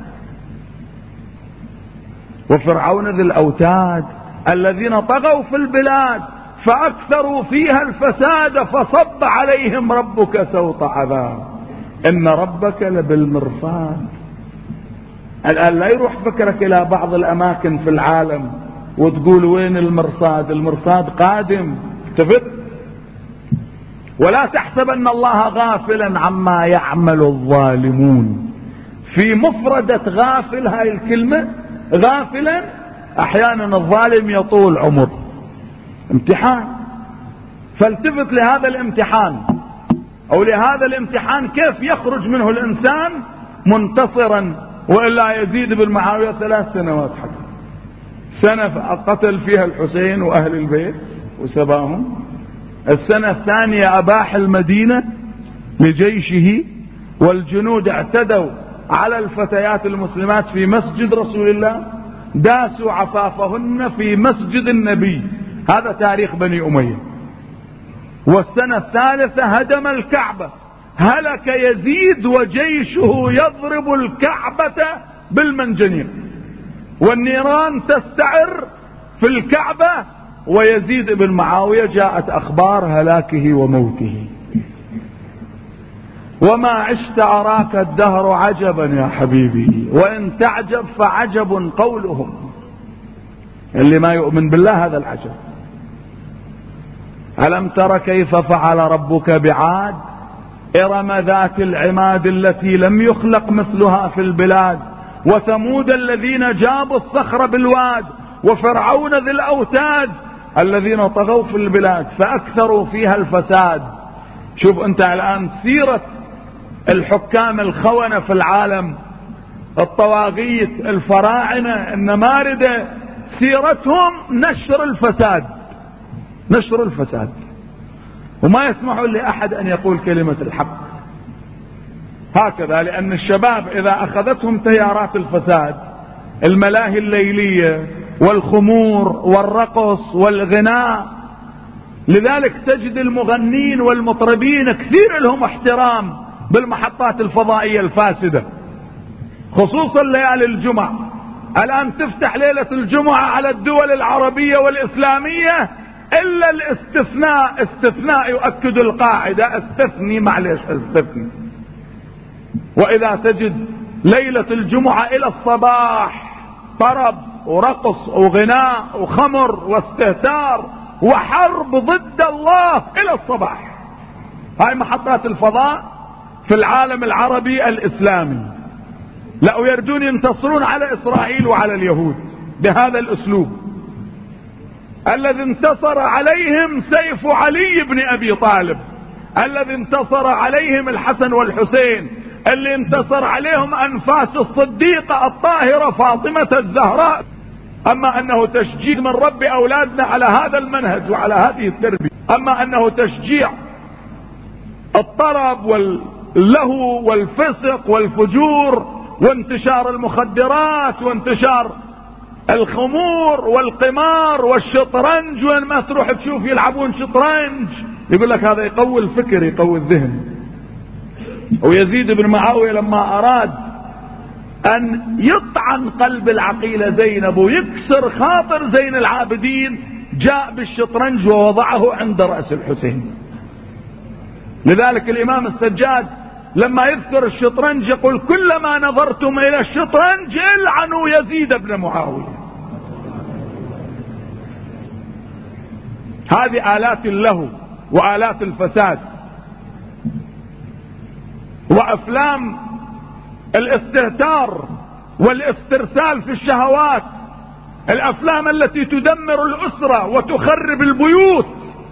[SPEAKER 1] وفرعون ذي الأوتاد الذين طغوا في البلاد فأكثروا فيها الفساد فصب عليهم ربك سوط عذاب إن ربك لبالمرصاد. الآن لا يروح فكرك إلى بعض الأماكن في العالم وتقول وين المرصاد. المرصاد قادم، تفت. ولا تحسبن الله غافلا عما يعمل الظالمون. في مفردة غافل هاي الكلمة غافلا أحيانا الظالم يطول عمر. امتحان، فالتفت لهذا الامتحان أو لهذا الامتحان كيف يخرج منه الإنسان منتصرا، وإلا يزيد بالمعاوية ثلاث سنوات حتى. سنة قتل فيها الحسين وأهل البيت وسباهم، السنة الثانية أباح المدينة لجيشه والجنود اعتدوا على الفتيات المسلمات في مسجد رسول الله، داسوا عفافهن في مسجد النبي. هذا تاريخ بني أمية. والسنة الثالثة هدم الكعبة، هلك يزيد وجيشه يضرب الكعبة بالمنجنيق والنيران تستعر في الكعبة، ويزيد بن معاوية جاءت أخبار هلاكه وموته. وما عشت أراك الدهر عجبا يا حبيبي وإن تعجب فعجب قولهم. اللي ما يؤمن بالله هذا العجب. ألم تر كيف فعل ربك بعاد إرم ذات العماد التي لم يخلق مثلها في البلاد وثمود الذين جابوا الصخر بالواد وفرعون ذي الأوتاد الذين طغوا في البلاد فأكثروا فيها الفساد. شوف أنت الآن سيرة الحكام الخونة في العالم، الطواغيت الفراعنة وما يسمحون لأحد أن يقول كلمة الحق. هكذا، لأن الشباب إذا أخذتهم تيارات الفساد، الملاهي الليلية والخمور والرقص والغناء، لذلك تجد المغنين والمطربين كثير لهم احترام بالمحطات الفضائية الفاسدة، خصوصا ليالي الجمعة. الآن تفتح ليلة الجمعة على الدول العربية والإسلامية إلا الاستثناء، استثناء يؤكد القاعدة، استثني معلش استثني. وإذا تجد ليلة الجمعة إلى الصباح طرب ورقص وغناء وخمر واستهتار وحرب ضد الله إلى الصباح. هاي محطات الفضاء في العالم العربي الإسلامي. لا، ويردون ينتصرون على إسرائيل وعلى اليهود بهذا الأسلوب. الذي انتصر عليهم سيف علي بن أبي طالب، الذي انتصر عليهم الحسن والحسين، اللي انتصر عليهم أنفاس الصديقة الطاهرة فاطمة الزهراء. أما أنه تشجيع من رب أولادنا على هذا المنهج وعلى هذه التربية، أما أنه تشجيع الطرب واللهو والفسق والفجور وانتشار المخدرات وانتشار الخمور والقمار والشطرنج، وين ما تروح تشوف يلعبون شطرنج، يقول لك هذا يقوي الفكر يقوي الذهن. ويزيد بن معاوية لما أراد أن يطعن قلب العقيلة زينب ويكسر خاطر زين العابدين، جاء بالشطرنج ووضعه عند رأس الحسين. لذلك الإمام السجاد لما يذكر الشطرنج يقول كلما نظرتم إلى الشطرنج العنوا يزيد بن معاوية. هذه آلات اللهو وآلات الفساد وأفلام الاستهتار والاسترسال في الشهوات، الأفلام التي تدمر الأسرة وتخرب البيوت.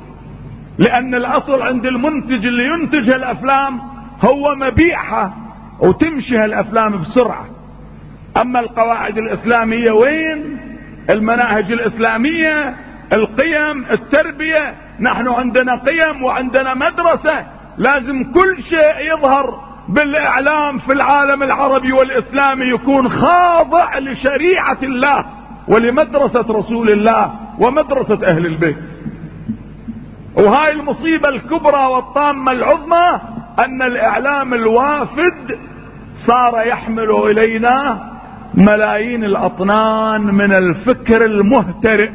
[SPEAKER 1] لأن الأصل عند المنتج اللي ينتج الأفلام هو مبيعها وتمشي الأفلام بسرعة. أما القواعد الإسلامية وين؟ المناهج الإسلامية، القيم، التربية. نحن عندنا قيم وعندنا مدرسة، لازم كل شيء يظهر بالإعلام في العالم العربي والإسلامي يكون خاضع لشريعة الله ولمدرسة رسول الله ومدرسة أهل البيت. وهاي المصيبة الكبرى والطامة العظمى أن الإعلام الوافد صار يحمل إلينا ملايين الأطنان من الفكر المهترئ.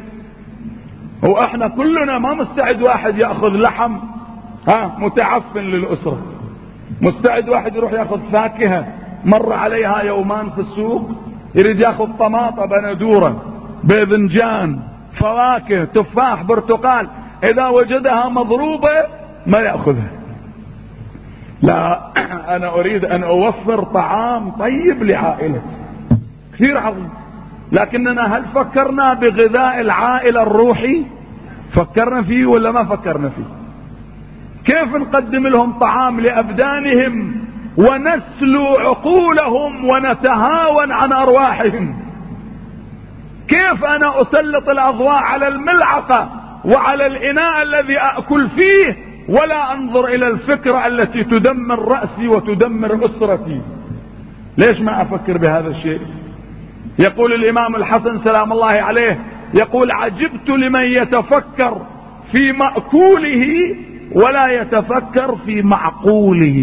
[SPEAKER 1] وإحنا كلنا ما مستعد واحد يأخذ لحم ها متعفن للأسرة، مستعد واحد يروح يأخذ فاكهة مر عليها يومان في السوق، يريد يأخذ طماطة، بندورة، باذنجان، فواكه، تفاح، برتقال، إذا وجدها مضروبة ما يأخذها. لا، أنا أريد أن أوفر طعام طيب لعائلتي، كثير عظيم. لكننا هل فكرنا بغذاء العائلة الروحي؟ فكرنا فيه ولا ما فكرنا فيه؟ كيف نقدم لهم طعام لأبدانهم ونسلو عقولهم ونتهاون عن أرواحهم؟ كيف أنا أسلط الأضواء على الملعقة وعلى الإناء الذي أأكل فيه ولا أنظر إلى الفكرة التي تدمر رأسي وتدمر أسرتي؟ ليش ما أفكر بهذا الشيء؟ يقول الإمام الحسن سلام الله عليه، يقول عجبت لمن يتفكر في مأكوله ولا يتفكر في معقوله.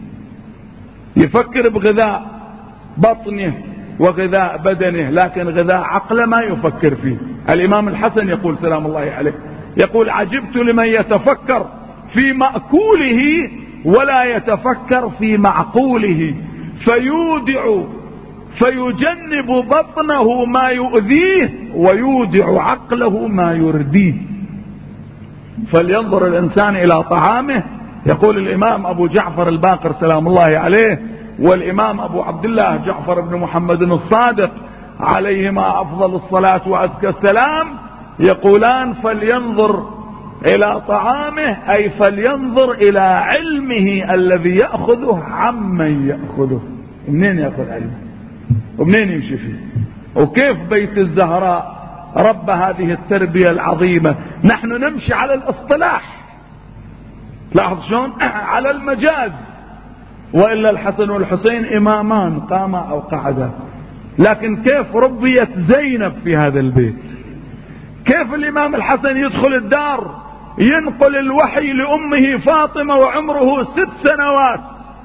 [SPEAKER 1] يفكر بغذاء بطنه وغذاء بدنه، لكن غذاء عقله ما يفكر فيه. الإمام الحسن يقول سلام الله عليه، يقول عجبت لمن يتفكر في مأكوله ولا يتفكر في معقوله، فيودع فيجنب بطنه ما يؤذيه ويودع عقله ما يرديه. فلينظر الإنسان إلى طعامه. يقول الإمام أبو جعفر الباقر سلام الله عليه والإمام أبو عبد الله جعفر بن محمد الصادق عليهما أفضل الصلاة وأزكى السلام، يقولان فلينظر إلى طعامه، أي فلينظر إلى علمه الذي يأخذه عمن يأخذه. منين يأخذ علمه ومنين يمشي فيه؟ وكيف بيت الزهراء رب هذه التربية العظيمة؟ نحن نمشي على الاصطلاح، لاحظ شلون على المجاز، وإلا الحسن والحسين إمامان قاما أو قعدا. لكن كيف ربيت زينب في هذا البيت؟ كيف الإمام الحسن يدخل الدار ينقل الوحي لأمه فاطمة وعمره ست سنوات،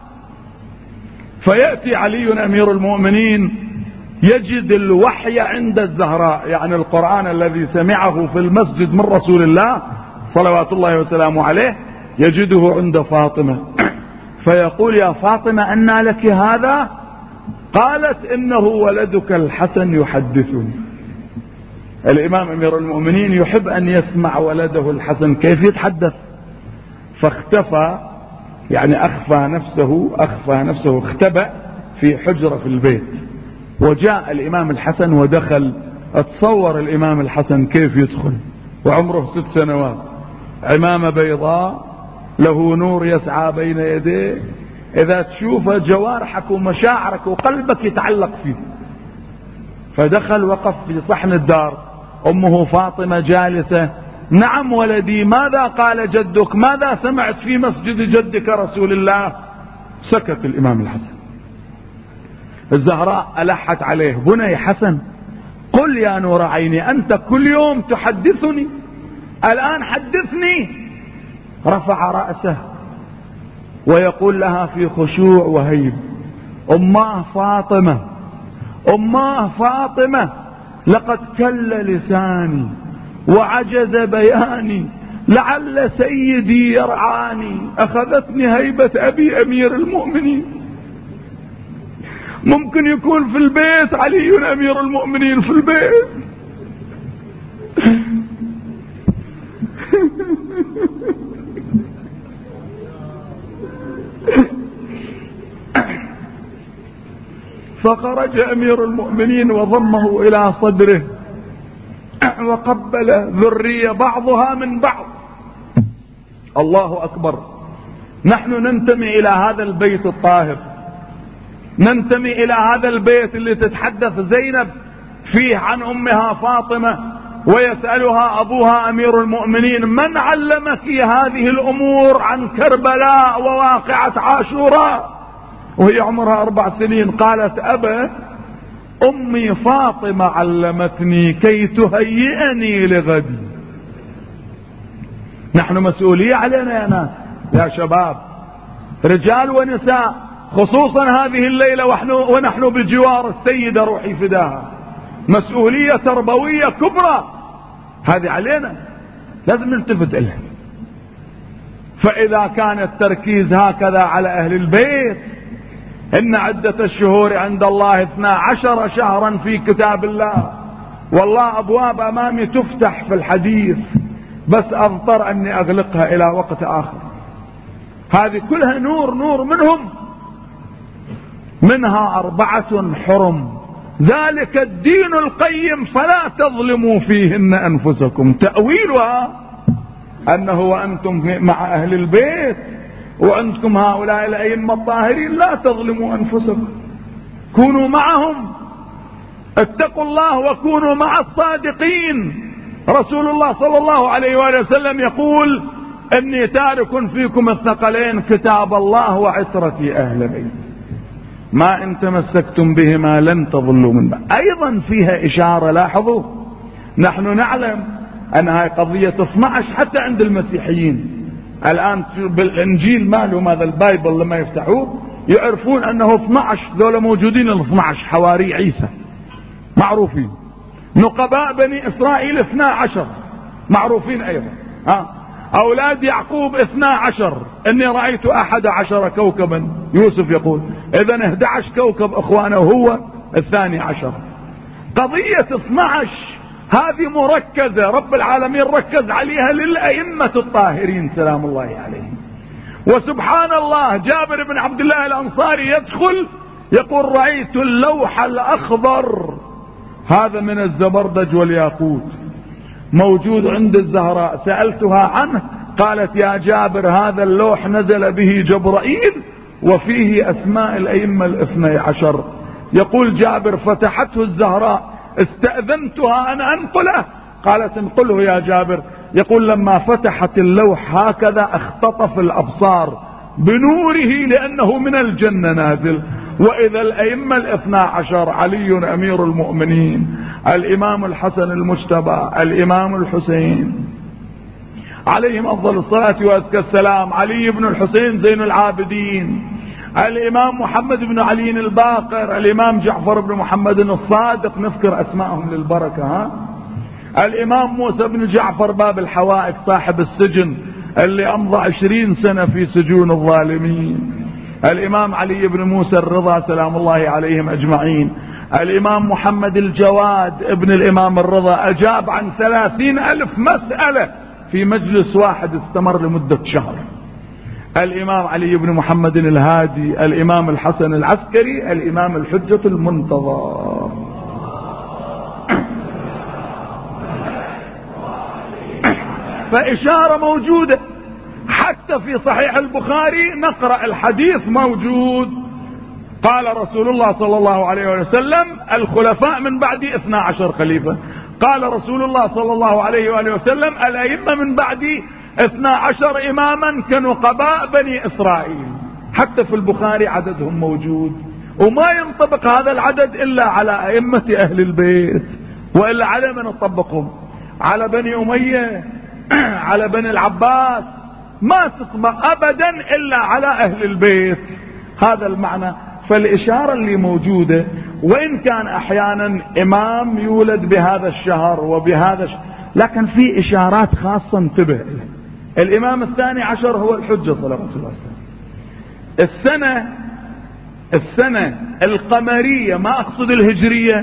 [SPEAKER 1] فيأتي علي أمير المؤمنين يجد الوحي عند الزهراء، يعني القرآن الذي سمعه في المسجد من رسول الله صلوات الله وسلامه عليه يجده عند فاطمة، فيقول يا فاطمة أنى لك هذا؟ قالت إنه ولدك الحسن يحدثني. الإمام أمير المؤمنين يحب أن يسمع ولده الحسن كيف يتحدث، فاختفى، يعني أخفى نفسه أخفى نفسه اختبأ في حجرة في البيت. وجاء الإمام الحسن ودخل. اتصور الإمام الحسن كيف يدخل وعمره ست سنوات، عمامة بيضاء، له نور يسعى بين يديه، إذا تشوفه جوارحك ومشاعرك وقلبك يتعلق فيه. فدخل وقف في صحن الدار، أمه فاطمة جالسة. نعم ولدي، ماذا قال جدك؟ ماذا سمعت في مسجد جدك رسول الله؟ سكت الإمام الحسن. الزهراء ألحت عليه: بني حسن قل يا نور عيني، أنت كل يوم تحدثني، الآن حدثني. رفع رأسه ويقول لها في خشوع وهيب: أماه فاطمة، أماه فاطمة، لقد كل لساني وعجز بياني، لعل سيدي يرعاني، أخذتني هيبة أبي أمير المؤمنين. ممكن يكون في البيت علي أمير المؤمنين في البيت. فخرج أمير المؤمنين وضمه إلى صدره وقبل ذرية بعضها من بعض. الله أكبر. نحن ننتمي إلى هذا البيت الطاهر، ننتمي إلى هذا البيت اللي تتحدث زينب فيه عن أمها فاطمة، ويسألها أبوها أمير المؤمنين: من علمك هذه الأمور عن كربلاء وواقعة عاشوراء؟ وهي عمرها أربع سنين. قالت: أبا، أمي فاطمة علمتني كي تهيئني لغدي. نحن مسؤولية علينا يا ناس، يا شباب، رجال ونساء، خصوصا هذه الليلة ونحن بجوار السيدة روحي فداها. مسؤولية تربوية كبرى هذه علينا، لازم نلتفت إلها. فإذا كان التركيز هكذا على أهل البيت، إن عدة الشهور عند الله اثنا عشر شهرا في كتاب الله، والله أبواب أمامي تفتح في الحديث، بس أضطر أني أغلقها إلى وقت آخر. هذه كلها نور نور منهم، منها أربعة حرم، ذلك الدين القيم فلا تظلموا فيهن أنفسكم. تأويلها أنه وأنتم مع أهل البيت وأنتم هؤلاء الأئمة الطاهرين لا تظلموا أنفسكم، كونوا معهم، اتقوا الله وكونوا مع الصادقين. رسول الله صلى الله عليه وآله وسلم يقول: إني تارك فيكم الثقلين، كتاب الله وعترتي أهل بيت، ما إن تمسكتم بهما لن تضلوا من بعد. أيضا فيها إشارة، لاحظوا، نحن نعلم أن هاي قضية اثني عشر حتى عند المسيحيين. الآن بالإنجيل مالهم هذا البايبل لما يفتحوه يعرفون أنه اثني عشر، ذولا موجودين ال اثني عشر حواري عيسى معروفين. نقباء بني إسرائيل اثني عشر معروفين أيضا. ها، أولاد يعقوب اثني عشر، إني رأيت أحد عشر كوكبا، يوسف يقول إذن احد عشر كوكب إخوانه وهو الثاني عشر. قضية اثني عشر هذه مركزة، رب العالمين ركز عليها للأئمة الطاهرين سلام الله عليهم. وسبحان الله، جابر بن عبد الله الأنصاري يدخل يقول: رأيت اللوح الأخضر، هذا من الزبردج والياقوت، موجود عند الزهراء، سألتها عنه قالت: يا جابر، هذا اللوح نزل به جبرائيل وفيه أسماء الأئمة الاثني عشر. يقول جابر: فتحته الزهراء، استأذنتها أن أنقله، قالت: انقله يا جابر، يقول لما فتحت اللوح هكذا اختطف الأبصار بنوره لأنه من الجنة نازل. وإذا الأئمة الاثنى عشر علي أمير المؤمنين، الإمام الحسن المجتبى، الإمام الحسين عليهم أفضل الصلاة وأزكى السلام، علي بن الحسين زين العابدين، الإمام محمد بن علي الباقر، الإمام جعفر بن محمد الصادق، نذكر أسماءهم للبركة ها، الإمام موسى بن جعفر باب الحوائج صاحب السجن اللي أمضى عشرين سنة في سجون الظالمين، الإمام علي بن موسى الرضا سلام الله عليهم أجمعين، الإمام محمد الجواد ابن الإمام الرضا أجاب عن ثلاثين ألف مسألة في مجلس واحد استمر لمدة شهر، الإمام علي بن محمد الهادي، الإمام الحسن العسكري، الإمام الحجة المنتظر. فإشارة موجودة حتى في صحيح البخاري نقرأ الحديث موجود، قال رسول الله صلى الله عليه وسلم الخلفاء من بعدي اثنا عشر خليفة، قال رسول الله صلى الله عليه وآله وسلم الأئمة من بعدي اثنا عشر إماما كنقباء بني إسرائيل. حتى في البخاري عددهم موجود، وما ينطبق هذا العدد إلا على أئمة أهل البيت، وإلا على من نطبقهم؟ على بني أمية، على بني العباس، ما تطبق أبدا إلا على أهل البيت. هذا المعنى. فالإشارة اللي موجودة وإن كان أحيانا إمام يولد بهذا الشهر وبهذا الشهر، لكن في إشارات خاصة انتبه. الإمام الثاني عشر هو الحجة صلوات الله عليه. السنة السنة القمرية، ما أقصد الهجرية،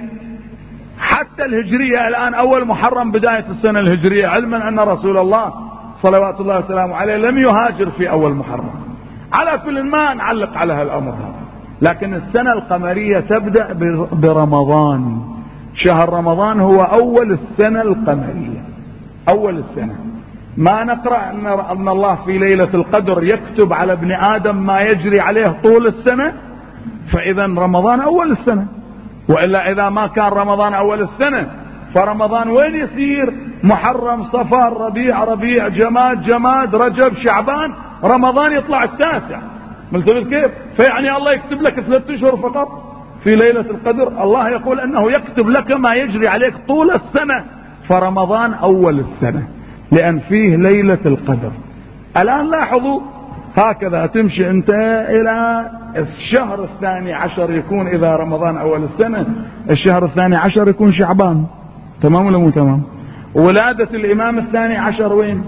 [SPEAKER 1] حتى الهجرية الآن أول محرم بداية السنة الهجرية، علما أن رسول الله صلوات الله وسلامه عليه لم يهاجر في أول محرم. على كل ما نعلق على هالأمر، لكن السنة القمرية تبدأ برمضان. شهر رمضان هو أول السنة القمرية، أول السنة. ما نقرأ أن الله في ليلة القدر يكتب على ابن آدم ما يجري عليه طول السنة، فإذا رمضان أول السنة. وإلا إذا ما كان رمضان أول السنة فرمضان وين يصير؟ محرم، صفر، ربيع، ربيع، جماد، جماد، رجب، شعبان، رمضان يطلع التاسع. ملتبس كيف؟ فيعني الله يكتب لك ثلاثة أشهر فقط في ليلة القدر؟ الله يقول أنه يكتب لك ما يجري عليك طول السنة، فرمضان أول السنة لأن فيه ليلة القدر. الآن لاحظوا هكذا تمشي أنت إلى الشهر الثاني عشر، يكون إذا رمضان أول السنة الشهر الثاني عشر يكون شعبان. تمام ولا مو تمام؟ ولادة الإمام الثاني عشر وين؟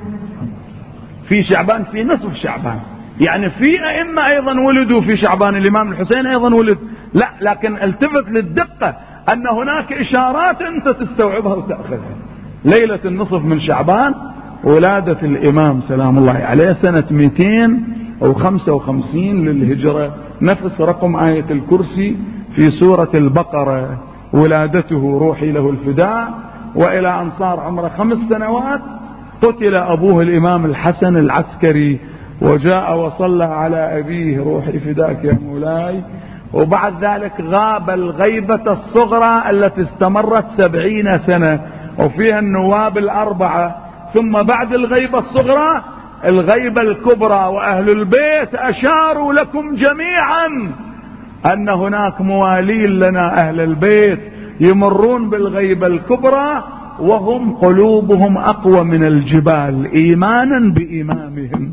[SPEAKER 1] في شعبان، في نصف شعبان. يعني في أئمة أيضا ولدوا في شعبان، الإمام الحسين أيضا ولد. لا، لكن التفت للدقة أن هناك إشارات أنت تستوعبها وتأخذها. ليلة النصف من شعبان ولادة الإمام سلام الله عليه سنة مئتين وخمسة وخمسين للهجرة، نفس رقم آية الكرسي في سورة البقرة. ولادته روحي له الفداء، وإلى أن صار عمره خمس سنوات قتل أبوه الإمام الحسن العسكري، وجاء وصلى على أبيه روحي فداك يا مولاي. وبعد ذلك غاب الغيبة الصغرى التي استمرت سبعين سنة وفيها النواب الأربعة، ثم بعد الغيبة الصغرى الغيبة الكبرى. وأهل البيت أشاروا لكم جميعا أن هناك موالين لنا أهل البيت يمرون بالغيبة الكبرى وهم قلوبهم أقوى من الجبال إيمانا بإمامهم،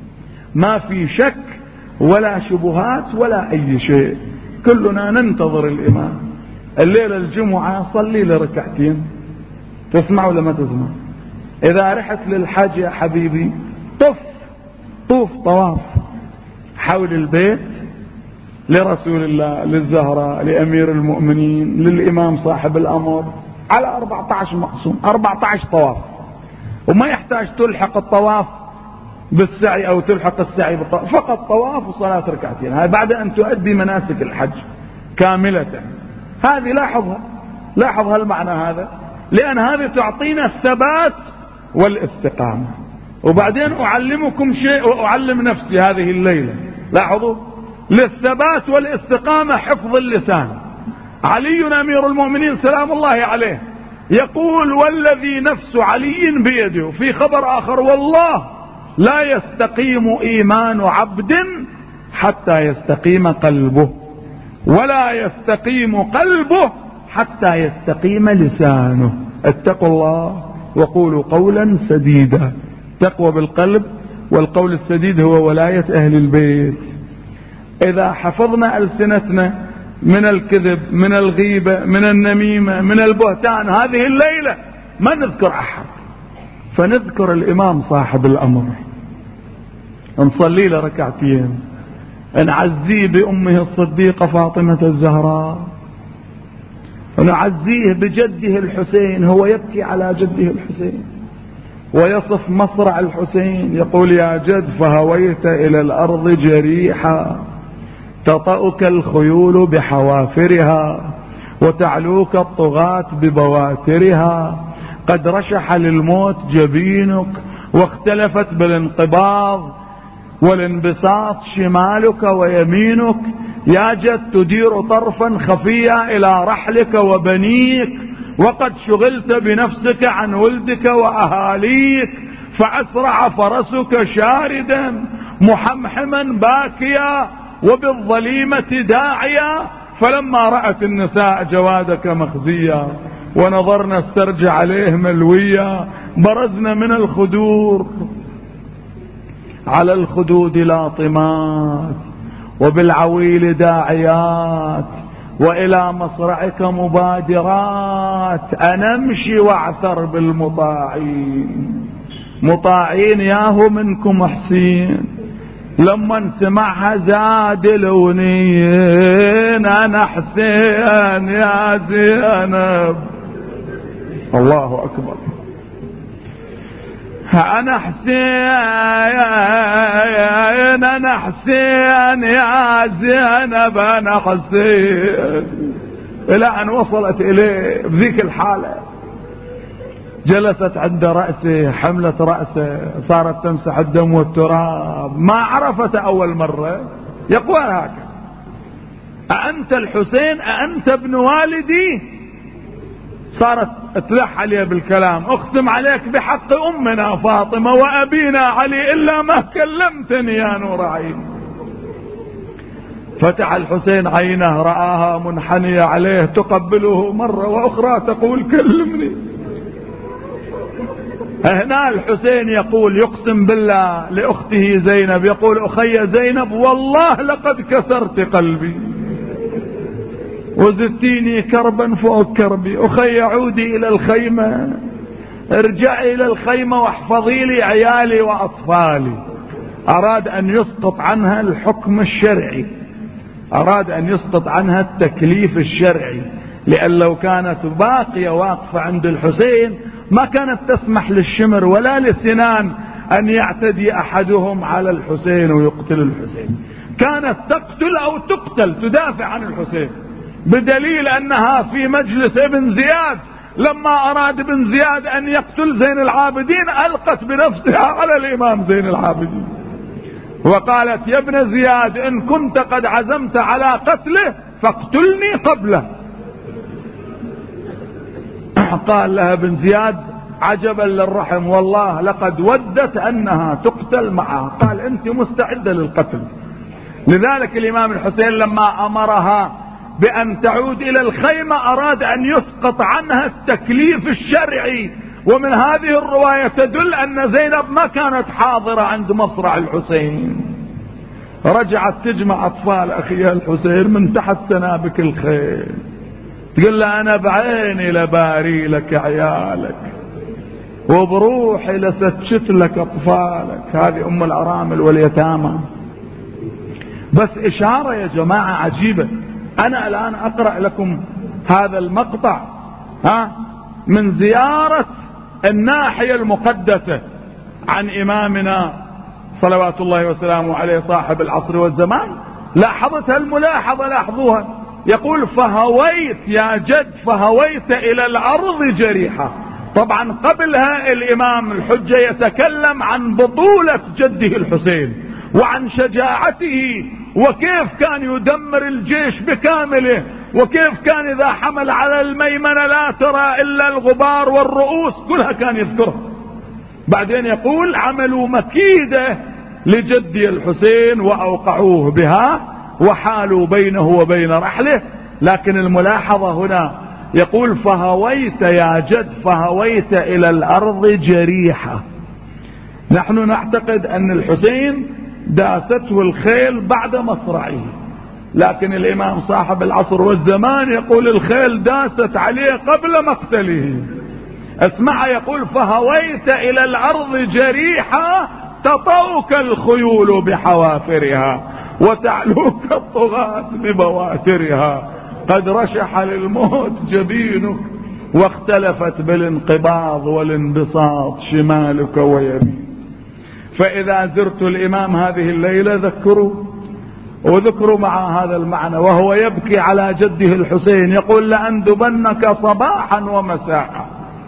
[SPEAKER 1] ما في شك ولا شبهات ولا أي شيء. كلنا ننتظر الإمام. الليلة الجمعة صلي لركعتين، تسمع ولا ما تسمع؟ إذا رحت للحج يا حبيبي طف طوف طواف حول البيت لرسول الله، للزهراء، لأمير المؤمنين، للإمام صاحب الأمر، على أربعة عشر مقسوم، أربعة عشر طواف. وما يحتاج تلحق الطواف بالسعي أو تلحق السعي بالطواف، فقط طواف وصلاة ركعتين. هذا بعد أن تؤدي مناسك الحج كاملة. هذه لاحظها، لاحظ هالمعنى هذا، لأن هذه تعطينا الثبات والاستقامة. وبعدين أعلمكم شيء وأعلم نفسي هذه الليلة، لاحظوا، للثبات والاستقامة حفظ اللسان. علي أمير المؤمنين سلام الله عليه يقول والذي نفس علي بيده، في خبر آخر والله لا يستقيم إيمان عبد حتى يستقيم قلبه، ولا يستقيم قلبه حتى يستقيم لسانه. اتقوا الله وقولوا قولا سديدا. تقوى بالقلب، والقول السديد هو ولاية أهل البيت. إذا حفظنا ألسنتنا من الكذب، من الغيبة، من النميمة، من البهتان، هذه الليلة ما نذكر أحد، فنذكر الإمام صاحب الأمر، نصلي له ركعتين، نعزيه بأمه الصديقة فاطمة الزهراء، ونعزيه بجده الحسين، هو يبكي على جده الحسين ويصف مصرع الحسين، يقول يا جد فهويت إلى الأرض جريحا تطأك الخيول بحوافرها وتعلوك الطغاة ببواترها، قد رشح للموت جبينك واختلفت بالانقباض والانبساط شمالك ويمينك، يا جد تدير طرفا خفيا إلى رحلك وبنيك، وقد شغلت بنفسك عن ولدك وأهاليك، فأسرع فرسك شاردا محمحما باكيا وبالظليمة داعيا، فلما رأت النساء جوادك مخزيا ونظرنا السرج عليه ملويا، برزنا من الخدور على الخدود لاطمات وبالعويل داعيات، وإلى مصرعك مبادرات، أنمشي واعثر بالمطاعين، مطاعين ياهو منكم حسين. لما نسمعها زاد الونين أنا حسين يا زينب، الله أكبر، أنا حسين أنا حسين يا زينب أنا حسين، إلى أن وصلت إليه بذيك الحالة. جلست عند رأسه، حملت رأسه، صارت تمسح الدم والتراب، ما عرفت أول مرة. يقول هكذا أأنت الحسين أأنت ابن والدي؟ صارت تلح عليه بالكلام، اقسم عليك بحق أمنا فاطمة وأبينا علي إلا ما كلمتني يا نور عين. فتح الحسين عينه، رآها منحنية عليه تقبله مرة وأخرى تقول كلمني. هنا الحسين يقول يقسم بالله لأخته زينب، يقول أخي زينب والله لقد كسرت قلبي وزدتيني كربا فوق كربي، أخي عودي إلى الخيمة، ارجعي إلى الخيمة واحفظي لي عيالي وأطفالي. أراد أن يسقط عنها الحكم الشرعي، أراد أن يسقط عنها التكليف الشرعي، لأن لو كانت باقية واقفة عند الحسين ما كانت تسمح للشمر ولا لسنان أن يعتدي أحدهم على الحسين ويقتل الحسين، كانت تقتل أو تقتل، تدافع عن الحسين، بدليل أنها في مجلس ابن زياد لما أراد ابن زياد أن يقتل زين العابدين ألقت بنفسها على الإمام زين العابدين وقالت يا ابن زياد إن كنت قد عزمت على قتله فاقتلني قبله. قال لها ابن زياد عجبا للرحم والله لقد ودت أنها تقتل معها، قال أنت مستعدة للقتل. لذلك الإمام الحسين لما أمرها بأن تعود إلى الخيمة أراد أن يسقط عنها التكليف الشرعي، ومن هذه الرواية تدل أن زينب ما كانت حاضرة عند مصرع الحسين، رجعت تجمع أطفال أخيها الحسين من تحت سنابك الخيل، تقول له أنا بعيني لباري لك عيالك وبروحي لستشت لك أطفالك. هذه أم الأرامل واليتامى. بس إشارة يا جماعة عجيبة. أنا الآن أقرأ لكم هذا المقطع ها من زيارة الناحية المقدسة عن إمامنا صلوات الله وسلامه عليه صاحب العصر والزمان. لاحظت الملاحظة، لاحظوها. يقول فهويت يا جد فهويت إلى الأرض جريحة. طبعا قبلها الإمام الحجة يتكلم عن بطولة جده الحسين وعن شجاعته وكيف كان يدمر الجيش بكامله وكيف كان إذا حمل على الميمنة لا ترى إلا الغبار والرؤوس، كلها كان يذكرها. بعدين يقول عملوا مكيدة لجدي الحسين وأوقعوه بها وحالوا بينه وبين رحله. لكن الملاحظة هنا يقول فهويت يا جد، فهويت إلى الأرض جريحة. نحن نعتقد أن الحسين داسته الخيل بعد مصرعه، لكن الإمام صاحب العصر والزمان يقول الخيل داست عليه قبل مقتله. اسمع، يقول فهويت إلى الأرض جريحة تطوك الخيول بحوافرها وتعلوك الطغاة ببواترها، قد رشح للموت جبينك واختلفت بالانقباض والانبساط شمالك ويمين. فإذا زرت الإمام هذه الليلة ذكروا وذكروا مع هذا المعنى وهو يبكي على جده الحسين، يقول لأندبنك صباحا ومساء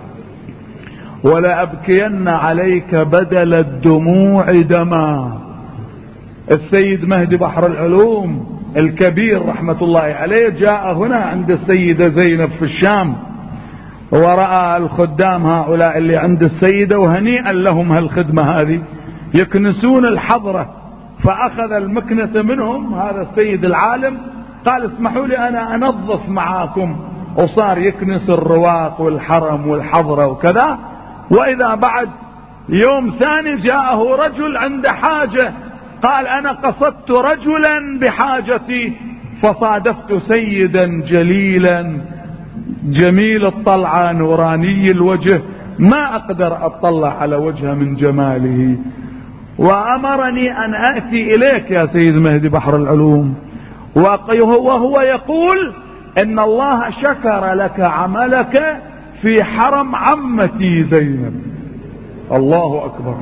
[SPEAKER 1] ولأبكين عليك بدل الدموع دما. السيد مهدي بحر العلوم الكبير رحمة الله عليه جاء هنا عند السيدة زينب في الشام، ورأى الخدام هؤلاء اللي عند السيدة وهنيئا لهم هالخدمة هذه يكنسون الحضرة، فأخذ المكنسة منهم هذا السيد العالم، قال اسمحوا لي أنا أنظف معاكم، وصار يكنس الرواق والحرم والحضرة وكذا. وإذا بعد يوم ثاني جاءه رجل عند حاجة، قال أنا قصدت رجلا بحاجتي فصادفت سيدا جليلا جميل الطلعة نوراني الوجه ما أقدر أطلع على وجهه من جماله، وأمرني أن أأتي إليك يا سيد مهدي بحر العلوم، وهو يقول إن الله شكر لك عملك في حرم عمتي زينب. الله أكبر.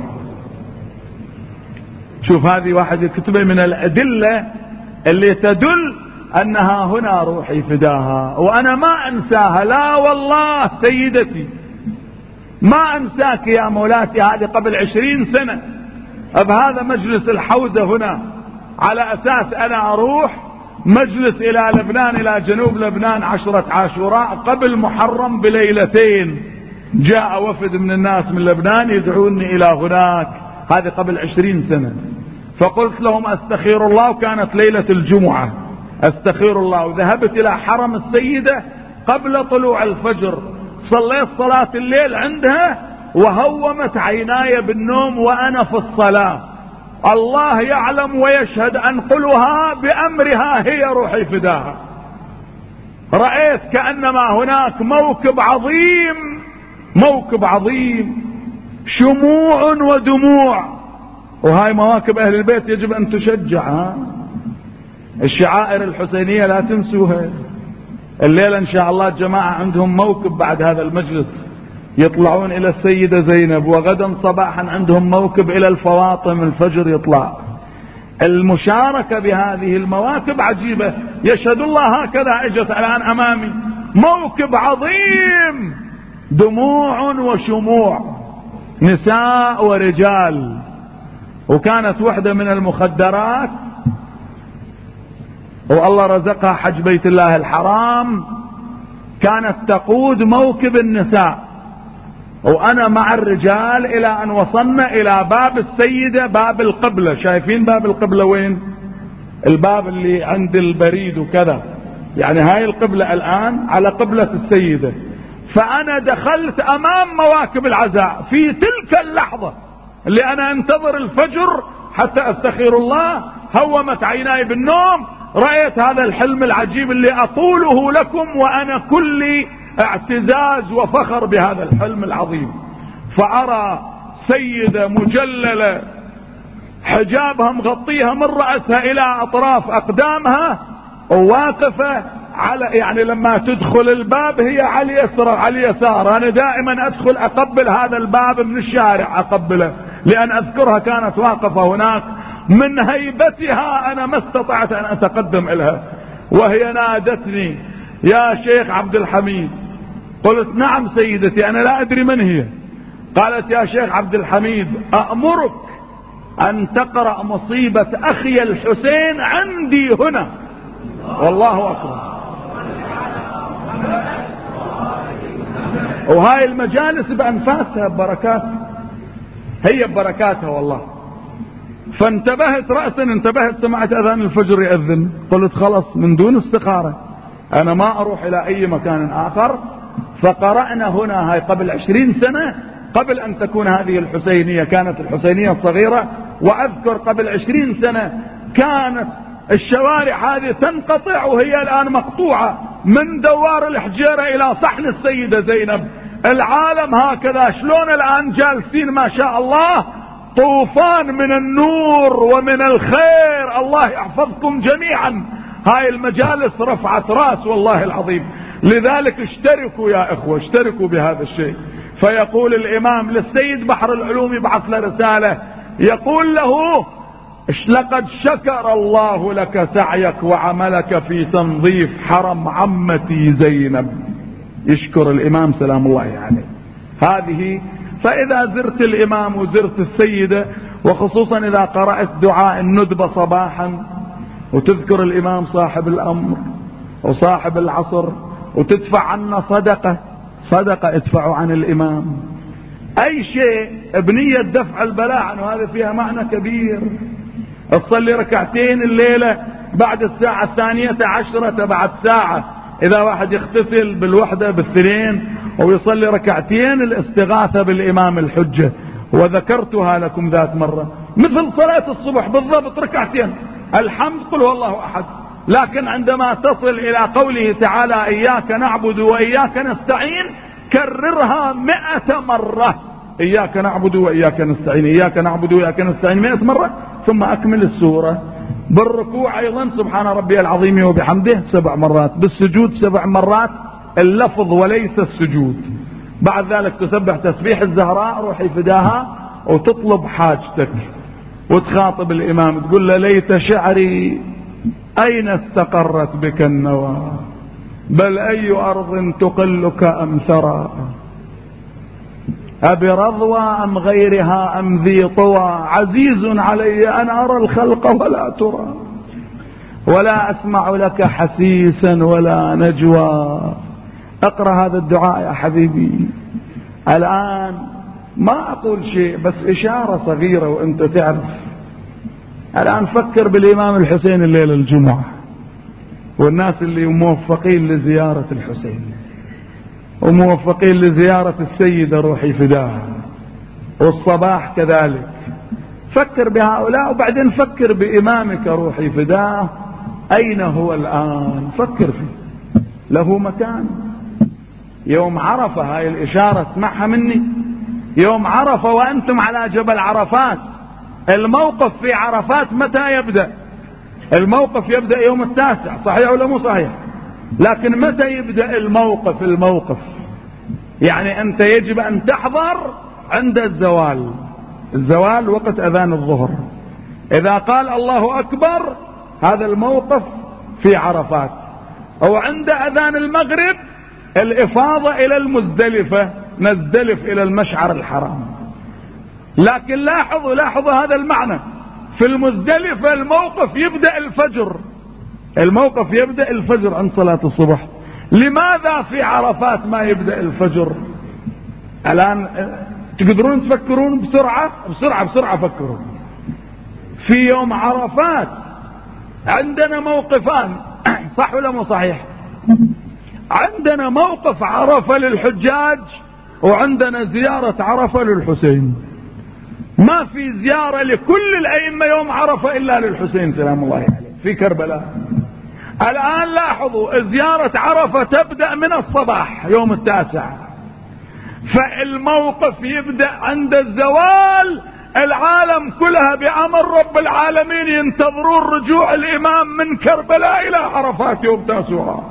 [SPEAKER 1] شوف هذه واحد كتبه من الأدلة اللي تدل أنها هنا روحي فداها، وأنا ما أنساها، لا والله سيدتي ما أنساك يا مولاتي، هذه قبل عشرين سنة بهذا مجلس الحوزة هنا، على أساس أنا أروح مجلس إلى لبنان، إلى جنوب لبنان عشرة عاشوراء قبل محرم بليلتين، جاء وفد من الناس من لبنان يدعوني إلى هناك، هذه قبل عشرين سنة. فقلت لهم أستخير الله، وكانت ليلة الجمعة، أستخير الله، وذهبت إلى حرم السيدة قبل طلوع الفجر، صليت صلاة الليل عندها وهومت عيناي بالنوم وأنا في الصلاة، الله يعلم ويشهد أنقلها بأمرها هي روحي فداها. رأيت كأنما هناك موكب عظيم، موكب عظيم، شموع ودموع، وهاي مواكب أهل البيت يجب أن تشجع. ها؟ الشعائر الحسينية لا تنسوها. الليلة إن شاء الله الجماعة عندهم موكب بعد هذا المجلس يطلعون إلى السيدة زينب، وغدا صباحا عندهم موكب إلى الفواطم الفجر يطلع. المشاركة بهذه المواكب عجيبة، يشهد الله هكذا اجت الآن أمامي موكب عظيم، دموع وشموع، نساء ورجال. وكانت وحدة من المخدرات والله رزقها حج بيت الله الحرام، كانت تقود موكب النساء، وأنا مع الرجال إلى أن وصلنا إلى باب السيدة، باب القبلة. شايفين باب القبلة وين؟ الباب اللي عند البريد وكذا، يعني هاي القبلة الآن على قبلة السيدة. فأنا دخلت أمام مواكب العزاء في تلك اللحظة اللي أنا انتظر الفجر حتى أستخير الله، هومت عيناي بالنوم، رأيت هذا الحلم العجيب اللي أقوله لكم وأنا كلي اعتزاز وفخر بهذا الحلم العظيم. فأرى سيدة مجللة حجابها مغطيها من رأسها إلى أطراف أقدامها، وواقفة على يعني لما تدخل الباب هي على اليسار على اليسار. أنا دائما أدخل أقبل هذا الباب من الشارع أقبله، لأن أذكرها كانت واقفة هناك، من هيبتها أنا ما استطعت أن أتقدم إليها، وهي نادتني يا شيخ عبد الحميد. قلت نعم سيدتي، أنا لا أدري من هي. قالت يا شيخ عبد الحميد أأمرك أن تقرأ مصيبة أخي الحسين عندي هنا. والله أكبر. وهاي المجالس بأنفاسها ببركاتها، هي ببركاتها والله. فانتبهت رأسا، انتبهت سمعت أذان الفجر يأذن، قلت خلص من دون استخارة أنا ما أروح إلى أي مكان آخر. فقرأنا هنا، هاي قبل عشرين سنة، قبل أن تكون هذه الحسينية، كانت الحسينية الصغيرة. وأذكر قبل عشرين سنة كانت الشوارع هذه تنقطع، وهي الآن مقطوعة من دوار الحجيرة إلى صحن السيدة زينب. العالم هكذا، شلون الآن جالسين ما شاء الله طوفان من النور ومن الخير، الله يحفظكم جميعا. هاي المجالس رفعت رأس والله العظيم. لذلك اشتركوا يا اخوة، اشتركوا بهذا الشيء. فيقول الامام للسيد بحر العلوم، يبعث له رسالة يقول له لقد شكر الله لك سعيك وعملك في تنظيف حرم عمتي زينب. يشكر الامام سلام الله عليه يعني. هذه فاذا زرت الامام وزرت السيدة، وخصوصا اذا قرأت دعاء الندبة صباحا وتذكر الامام صاحب الامر وصاحب العصر، وتدفع عنا صدقة، صدقة ادفعوا عن الامام اي شيء بنية دفع البلاء عنه، هذا فيها معنى كبير. تصلي ركعتين الليلة بعد الساعة الثانية عشرة، بعد ساعة اذا واحد يغتسل بالوحدة بالثنين ويصلي ركعتين الاستغاثة بالامام الحجة. وذكرتها لكم ذات مرة، مثل صلاة الصبح بالضبط، ركعتين الحمد قل هو الله احد. لكن عندما تصل الى قوله تعالى اياك نعبد واياك نستعين، كررها مئة مرة. اياك نعبد واياك نستعين، اياك نعبد واياك نستعين مئة مرة، ثم اكمل السورة. بالركوع ايضا سبحان ربي العظيم وبحمده سبع مرات، بالسجود سبع مرات اللفظ وليس السجود. بعد ذلك تسبح تسبيح الزهراء روحي فداها، وتطلب حاجتك وتخاطب الامام تقول له ليت شعري اين استقرت بك النوى، بل اي ارض تقلك ام ثرى، ابي رضوى ام غيرها ام ذي طوى، عزيز علي ان ارى الخلق ولا ترى، ولا اسمع لك حسيسا ولا نجوى. اقرأ هذا الدعاء يا حبيبي. الان ما اقول شيء بس اشارة صغيرة وانت تعرف. الان فكر بالامام الحسين الليلة الجمعة، والناس اللي موفقين لزيارة الحسين وموفقين لزيارة السيدة روحي فداها، والصباح كذلك. فكر بهؤلاء وبعدين فكر بامامك روحي فداه، اين هو الان؟ فكر فيه، له مكان. يوم عرفة، هاي الاشارة اسمعها مني، يوم عرفة وانتم على جبل عرفات. الموقف في عرفات متى يبدأ؟ الموقف يبدأ يوم التاسع، صحيح ولا مو صحيح؟ لكن متى يبدأ الموقف؟ الموقف يعني انت يجب ان تحضر عند الزوال. الزوال وقت اذان الظهر، اذا قال الله اكبر هذا الموقف في عرفات. او عند اذان المغرب الافاضة الى المزدلفة، نزدلف الى المشعر الحرام. لكن لاحظوا لاحظوا هذا المعنى، في المزدلفة الموقف يبدأ الفجر، الموقف يبدأ الفجر عند صلاة الصبح. لماذا في عرفات ما يبدأ الفجر؟ الآن تقدرون تفكرون بسرعة بسرعة بسرعة فكروا. في يوم عرفات عندنا موقفان، صح ولا مو صحيح؟ عندنا موقف عرفة للحجاج، وعندنا زيارة عرفة للحسين. ما في زيارة لكل الأئمة يوم عرفة إلا للحسين سلام الله عليه في كربلاء. الآن لاحظوا زيارة عرفة تبدأ من الصباح يوم التاسع، فالموقف يبدأ عند الزوال. العالم كلها بأمر رب العالمين ينتظرون رجوع الإمام من كربلاء إلى عرفات يوم تاسوعا،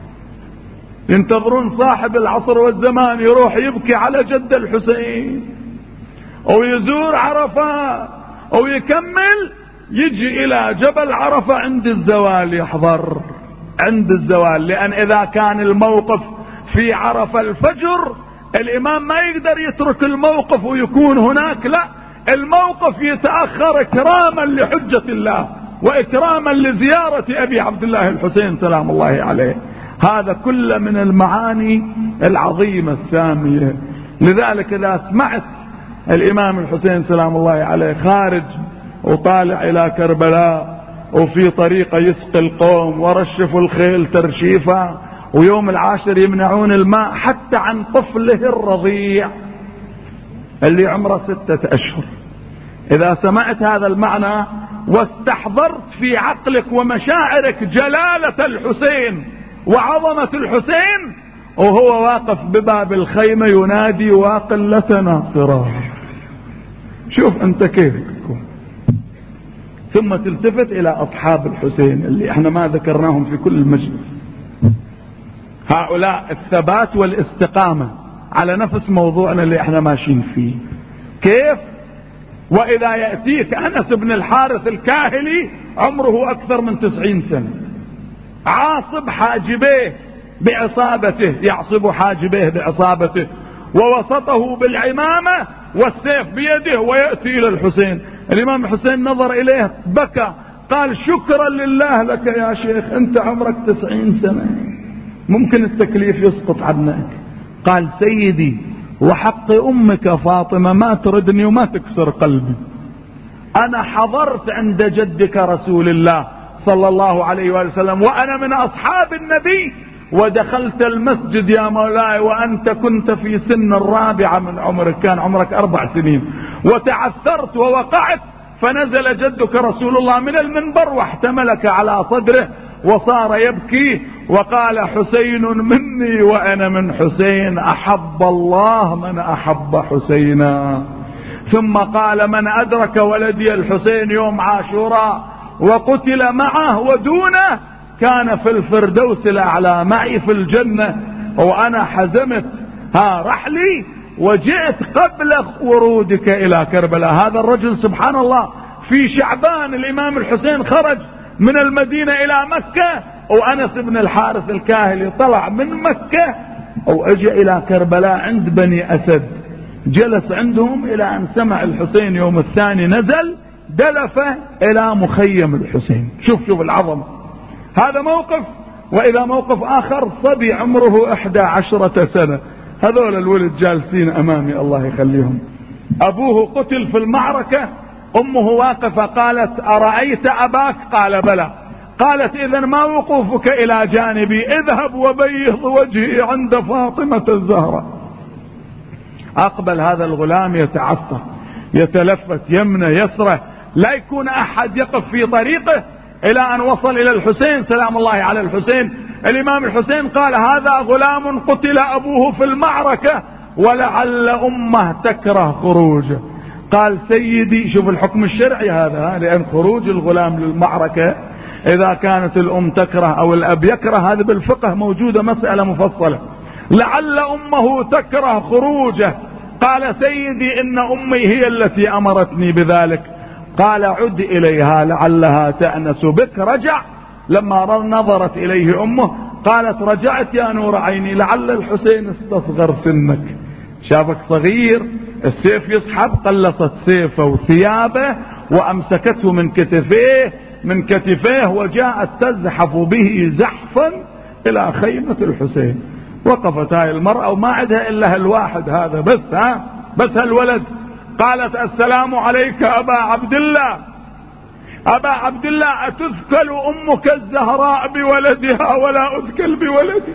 [SPEAKER 1] ينتظرون صاحب العصر والزمان يروح يبكي على جد الحسين ويزور عرفة ويكمل يجي إلى جبل عرفة عند الزوال، يحضر عند الزوال. لأن إذا كان الموقف في عرفة الفجر الإمام ما يقدر يترك الموقف ويكون هناك، لا، الموقف يتأخر إكراما لحجة الله وإكراما لزيارة أبي عبد الله الحسين سلام الله عليه. هذا كله من المعاني العظيمة السامية. لذلك إذا سمعت الإمام الحسين سلام الله عليه خارج وطالع إلى كربلاء وفي طريقة يسقي القوم ورشف الخيل ترشيفا، ويوم العاشر يمنعون الماء حتى عن طفله الرضيع اللي عمره ستة أشهر، إذا سمعت هذا المعنى واستحضرت في عقلك ومشاعرك جلالة الحسين وعظمة الحسين وهو واقف بباب الخيمة ينادي واقلة ناصرة، شوف أنت كيف تكون. ثم تلتفت إلى أصحاب الحسين اللي احنا ما ذكرناهم في كل المجلس، هؤلاء الثبات والاستقامة على نفس موضوعنا اللي احنا ماشيين فيه. كيف؟ وإذا يأتيك أنس بن الحارث الكاهلي عمره أكثر من تسعين سنة، عاصب حاجبيه بعصابته، يعصب حاجبيه بعصابته، ووسطه بالعمامة والسيف بيده، ويأتي إلى الحسين. الإمام الحسين نظر إليه بكى، قال شكرا لله لك يا شيخ، أنت عمرك تسعين سنة ممكن التكليف يسقط عنك. قال سيدي وحق أمك فاطمة ما تردني وما تكسر قلبي، أنا حضرت عند جدك رسول الله صلى الله عليه وآله وسلم وأنا من أصحاب النبي، ودخلت المسجد يا مولاي وأنت كنت في سن الرابعة من عمرك، كان عمرك أربع سنين، وتعثرت ووقعت فنزل جدك رسول الله من المنبر واحتملك على صدره وصار يبكي وقال حسين مني وأنا من حسين، أحب الله من أحب حسينا. ثم قال من أدرك ولدي الحسين يوم عاشوراء وقتل معه ودونه كان في الفردوس الأعلى معي في الجنة، وأنا حزمت ها رحلي وجئت قبل ورودك إلى كربلاء. هذا الرجل سبحان الله في شعبان الإمام الحسين خرج من المدينة إلى مكة، وأنس بن الحارث الكاهلي طلع من مكة وأجى إلى كربلاء عند بني أسد، جلس عندهم إلى أن سمع الحسين يوم الثاني نزل دلف إلى مخيم الحسين. شوف شوف العظمة. هذا موقف. وإذا موقف آخر صبي عمره إحدى عشرة سنة، هذول الولد جالسين أمامي الله يخليهم، أبوه قتل في المعركة، أمه واقفة قالت أرأيت أباك؟ قال بلى. قالت إذن ما وقوفك إلى جانبي؟ اذهب وبيض وجهي عند فاطمة الزهراء. أقبل هذا الغلام يتعثر يتلفت يمنى يسرى، لا يكون أحد يقف في طريقه، إلى أن وصل إلى الحسين سلام الله على الحسين. الإمام الحسين قال هذا غلام قتل أبوه في المعركة ولعل أمه تكره خروجه. قال سيدي، شوف الحكم الشرعي هذا، لأن خروج الغلام للمعركة إذا كانت الأم تكره أو الأب يكره، هذا بالفقه موجودة مسألة مفصلة، لعل أمه تكره خروجه. قال سيدي إن أمي هي التي أمرتني بذلك. قال عد إليها لعلها تأنس بك. رجع، لما نظرت إليه أمه قالت رجعت يا نور عيني، لعل الحسين استصغر سنك، شافك صغير. السيف يسحب، قلصت سيفه وثيابه وأمسكته من كتفيه من كتفيه وجاءت تزحف به زحفا إلى خيمة الحسين. وقفت هاي المرأة وما عندها إلا هالواحد هذا بس، ها بس هالولد. قالت السلام عليك أبا عبد الله، أبا عبد الله أتثكل أمك الزهراء بولدها ولا أثكل بولدي؟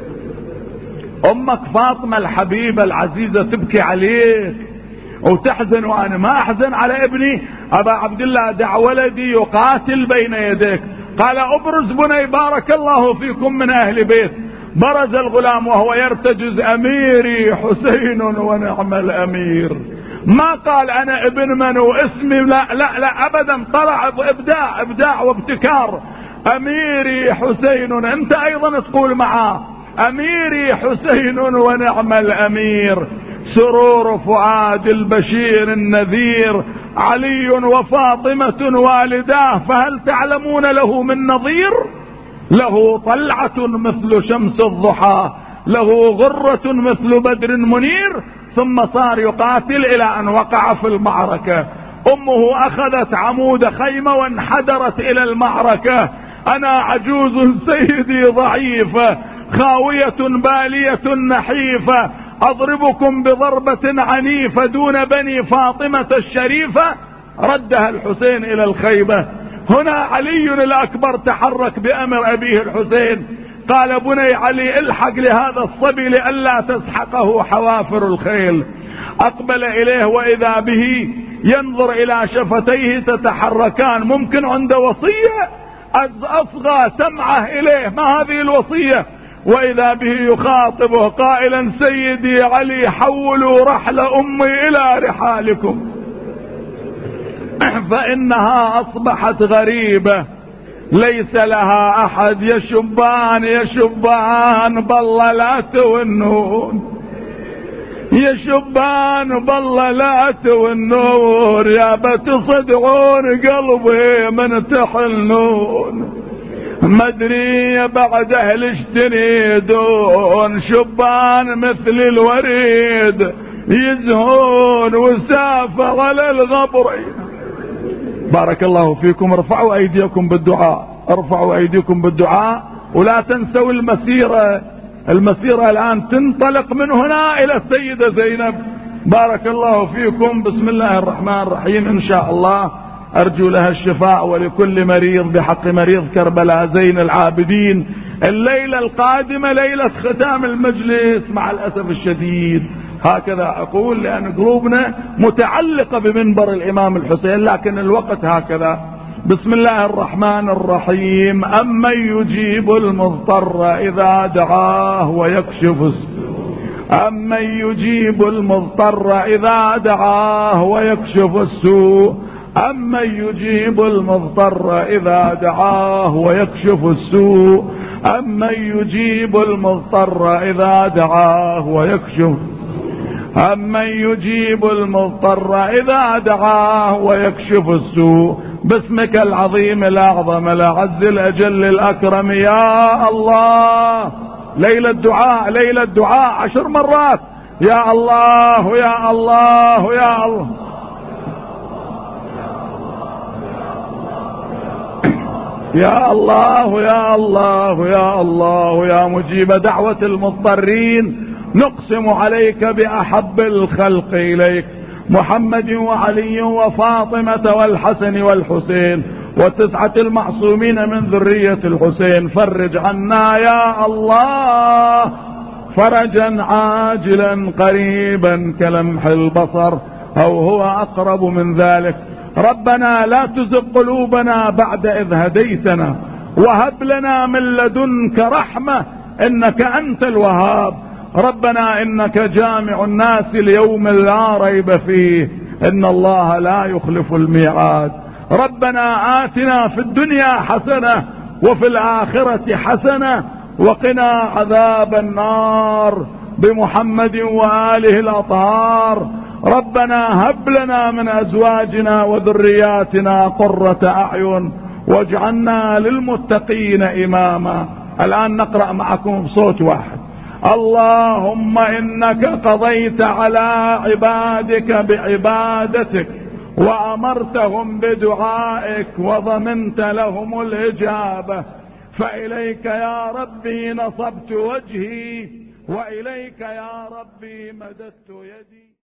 [SPEAKER 1] أمك فاطمة الحبيبة العزيزة تبكي عليك وتحزن وأنا ما أحزن على ابني. أبا عبد الله دع ولدي يقاتل بين يديك. قال أبرز بني بارك الله فيكم من أهل بيت. برز الغلام وهو يرتجز أميري حسين ونعم الأمير. ما قال أنا ابن من واسمي، لا لا لا أبدا، طلع بإبداع إبداع وابتكار. أميري حسين، أنت أيضا تقول معاه أميري حسين ونعم الأمير. سرور فؤاد البشير النذير، علي وفاطمة والداه، فهل تعلمون له من نظير؟ له طلعة مثل شمس الضحى، له غرة مثل بدر منير. ثم صار يقاتل إلى أن وقع في المعركة. أمه أخذت عمود خيمة وانحدرت إلى المعركة. أنا عجوز سيدي ضعيفة، خاوية بالية نحيفة، أضربكم بضربة عنيفة دون بني فاطمة الشريفة. ردها الحسين إلى الخيبة. هنا علي الأكبر تحرك بأمر أبيه الحسين، قال بني علي الحق لهذا الصبي لئلا تسحقه حوافر الخيل. أقبل إليه وإذا به ينظر إلى شفتيه تتحركان، ممكن عنده وصية، أصغى سمعه إليه، ما هذه الوصية؟ وإذا به يخاطبه قائلا سيدي علي حولوا رحل أمي إلى رحالكم فإنها أصبحت غريبة ليس لها أحد. يا شبان يا شبان بالله لا تونون، يا شبان بالله لا تونون، يا بتصدعون قلبي من تحلنون، مدري بعد اهل اشتريدون، شبان مثل الوريد يزهون وسافر على الغبر. بارك الله فيكم. ارفعوا ايديكم بالدعاء، ارفعوا ايديكم بالدعاء، ولا تنسوا المسيرة. المسيرة الان تنطلق من هنا الى السيدة زينب. بارك الله فيكم. بسم الله الرحمن الرحيم. ان شاء الله ارجو لها الشفاء ولكل مريض بحق مريض كربلاء زين العابدين. الليلة القادمة ليلة ختام المجلس مع الاسف الشديد، هكذا اقول، لان قلوبنا متعلقة بمنبر الامام الحسين، لكن الوقت هكذا. بسم الله الرحمن الرحيم. أمن يجيب المضطر إذا دعاه ويكشف السوء، أمن يجيب المضطر إذا دعاه ويكشف السوء، أمن يجيب المضطر إذا دعاه ويكشف السوء، أمن يجيب المضطر إذا دعاه ويكشف، أمن يجيب المضطر إذا دعاه ويكشف السوء. باسمك العظيم الأعظم الأعز الأجل الأكرم يا الله. ليلة الدعاء، ليلة الدعاء عشر مرات. يا الله يا الله يا الله يا الله يا الله يا الله يا مجيب دعوة المضطرين. نقسم عليك بأحب الخلق إليك محمد وعلي وفاطمة والحسن والحسين والتسعة المعصومين من ذرية الحسين. فرج عنا يا الله فرجا عاجلا قريبا كلمح البصر أو هو أقرب من ذلك. ربنا لا تزغ قلوبنا بعد إذ هديتنا وهب لنا من لدنك رحمة إنك أنت الوهاب. ربنا إنك جامع الناس ليوم لا ريب فيه إن الله لا يخلف الميعاد. ربنا آتنا في الدنيا حسنة وفي الآخرة حسنة وقنا عذاب النار بمحمد وآله الأطهار. ربنا هب لنا من أزواجنا وذرياتنا قرة أعين واجعلنا للمتقين إماما. الآن نقرأ معكم بصوت واحد. اللهم إنك قضيت على عبادك بعبادتك وأمرتهم بدعائك وضمنت لهم الإجابة، فإليك يا ربي نصبت وجهي وإليك يا ربي مددت يدي.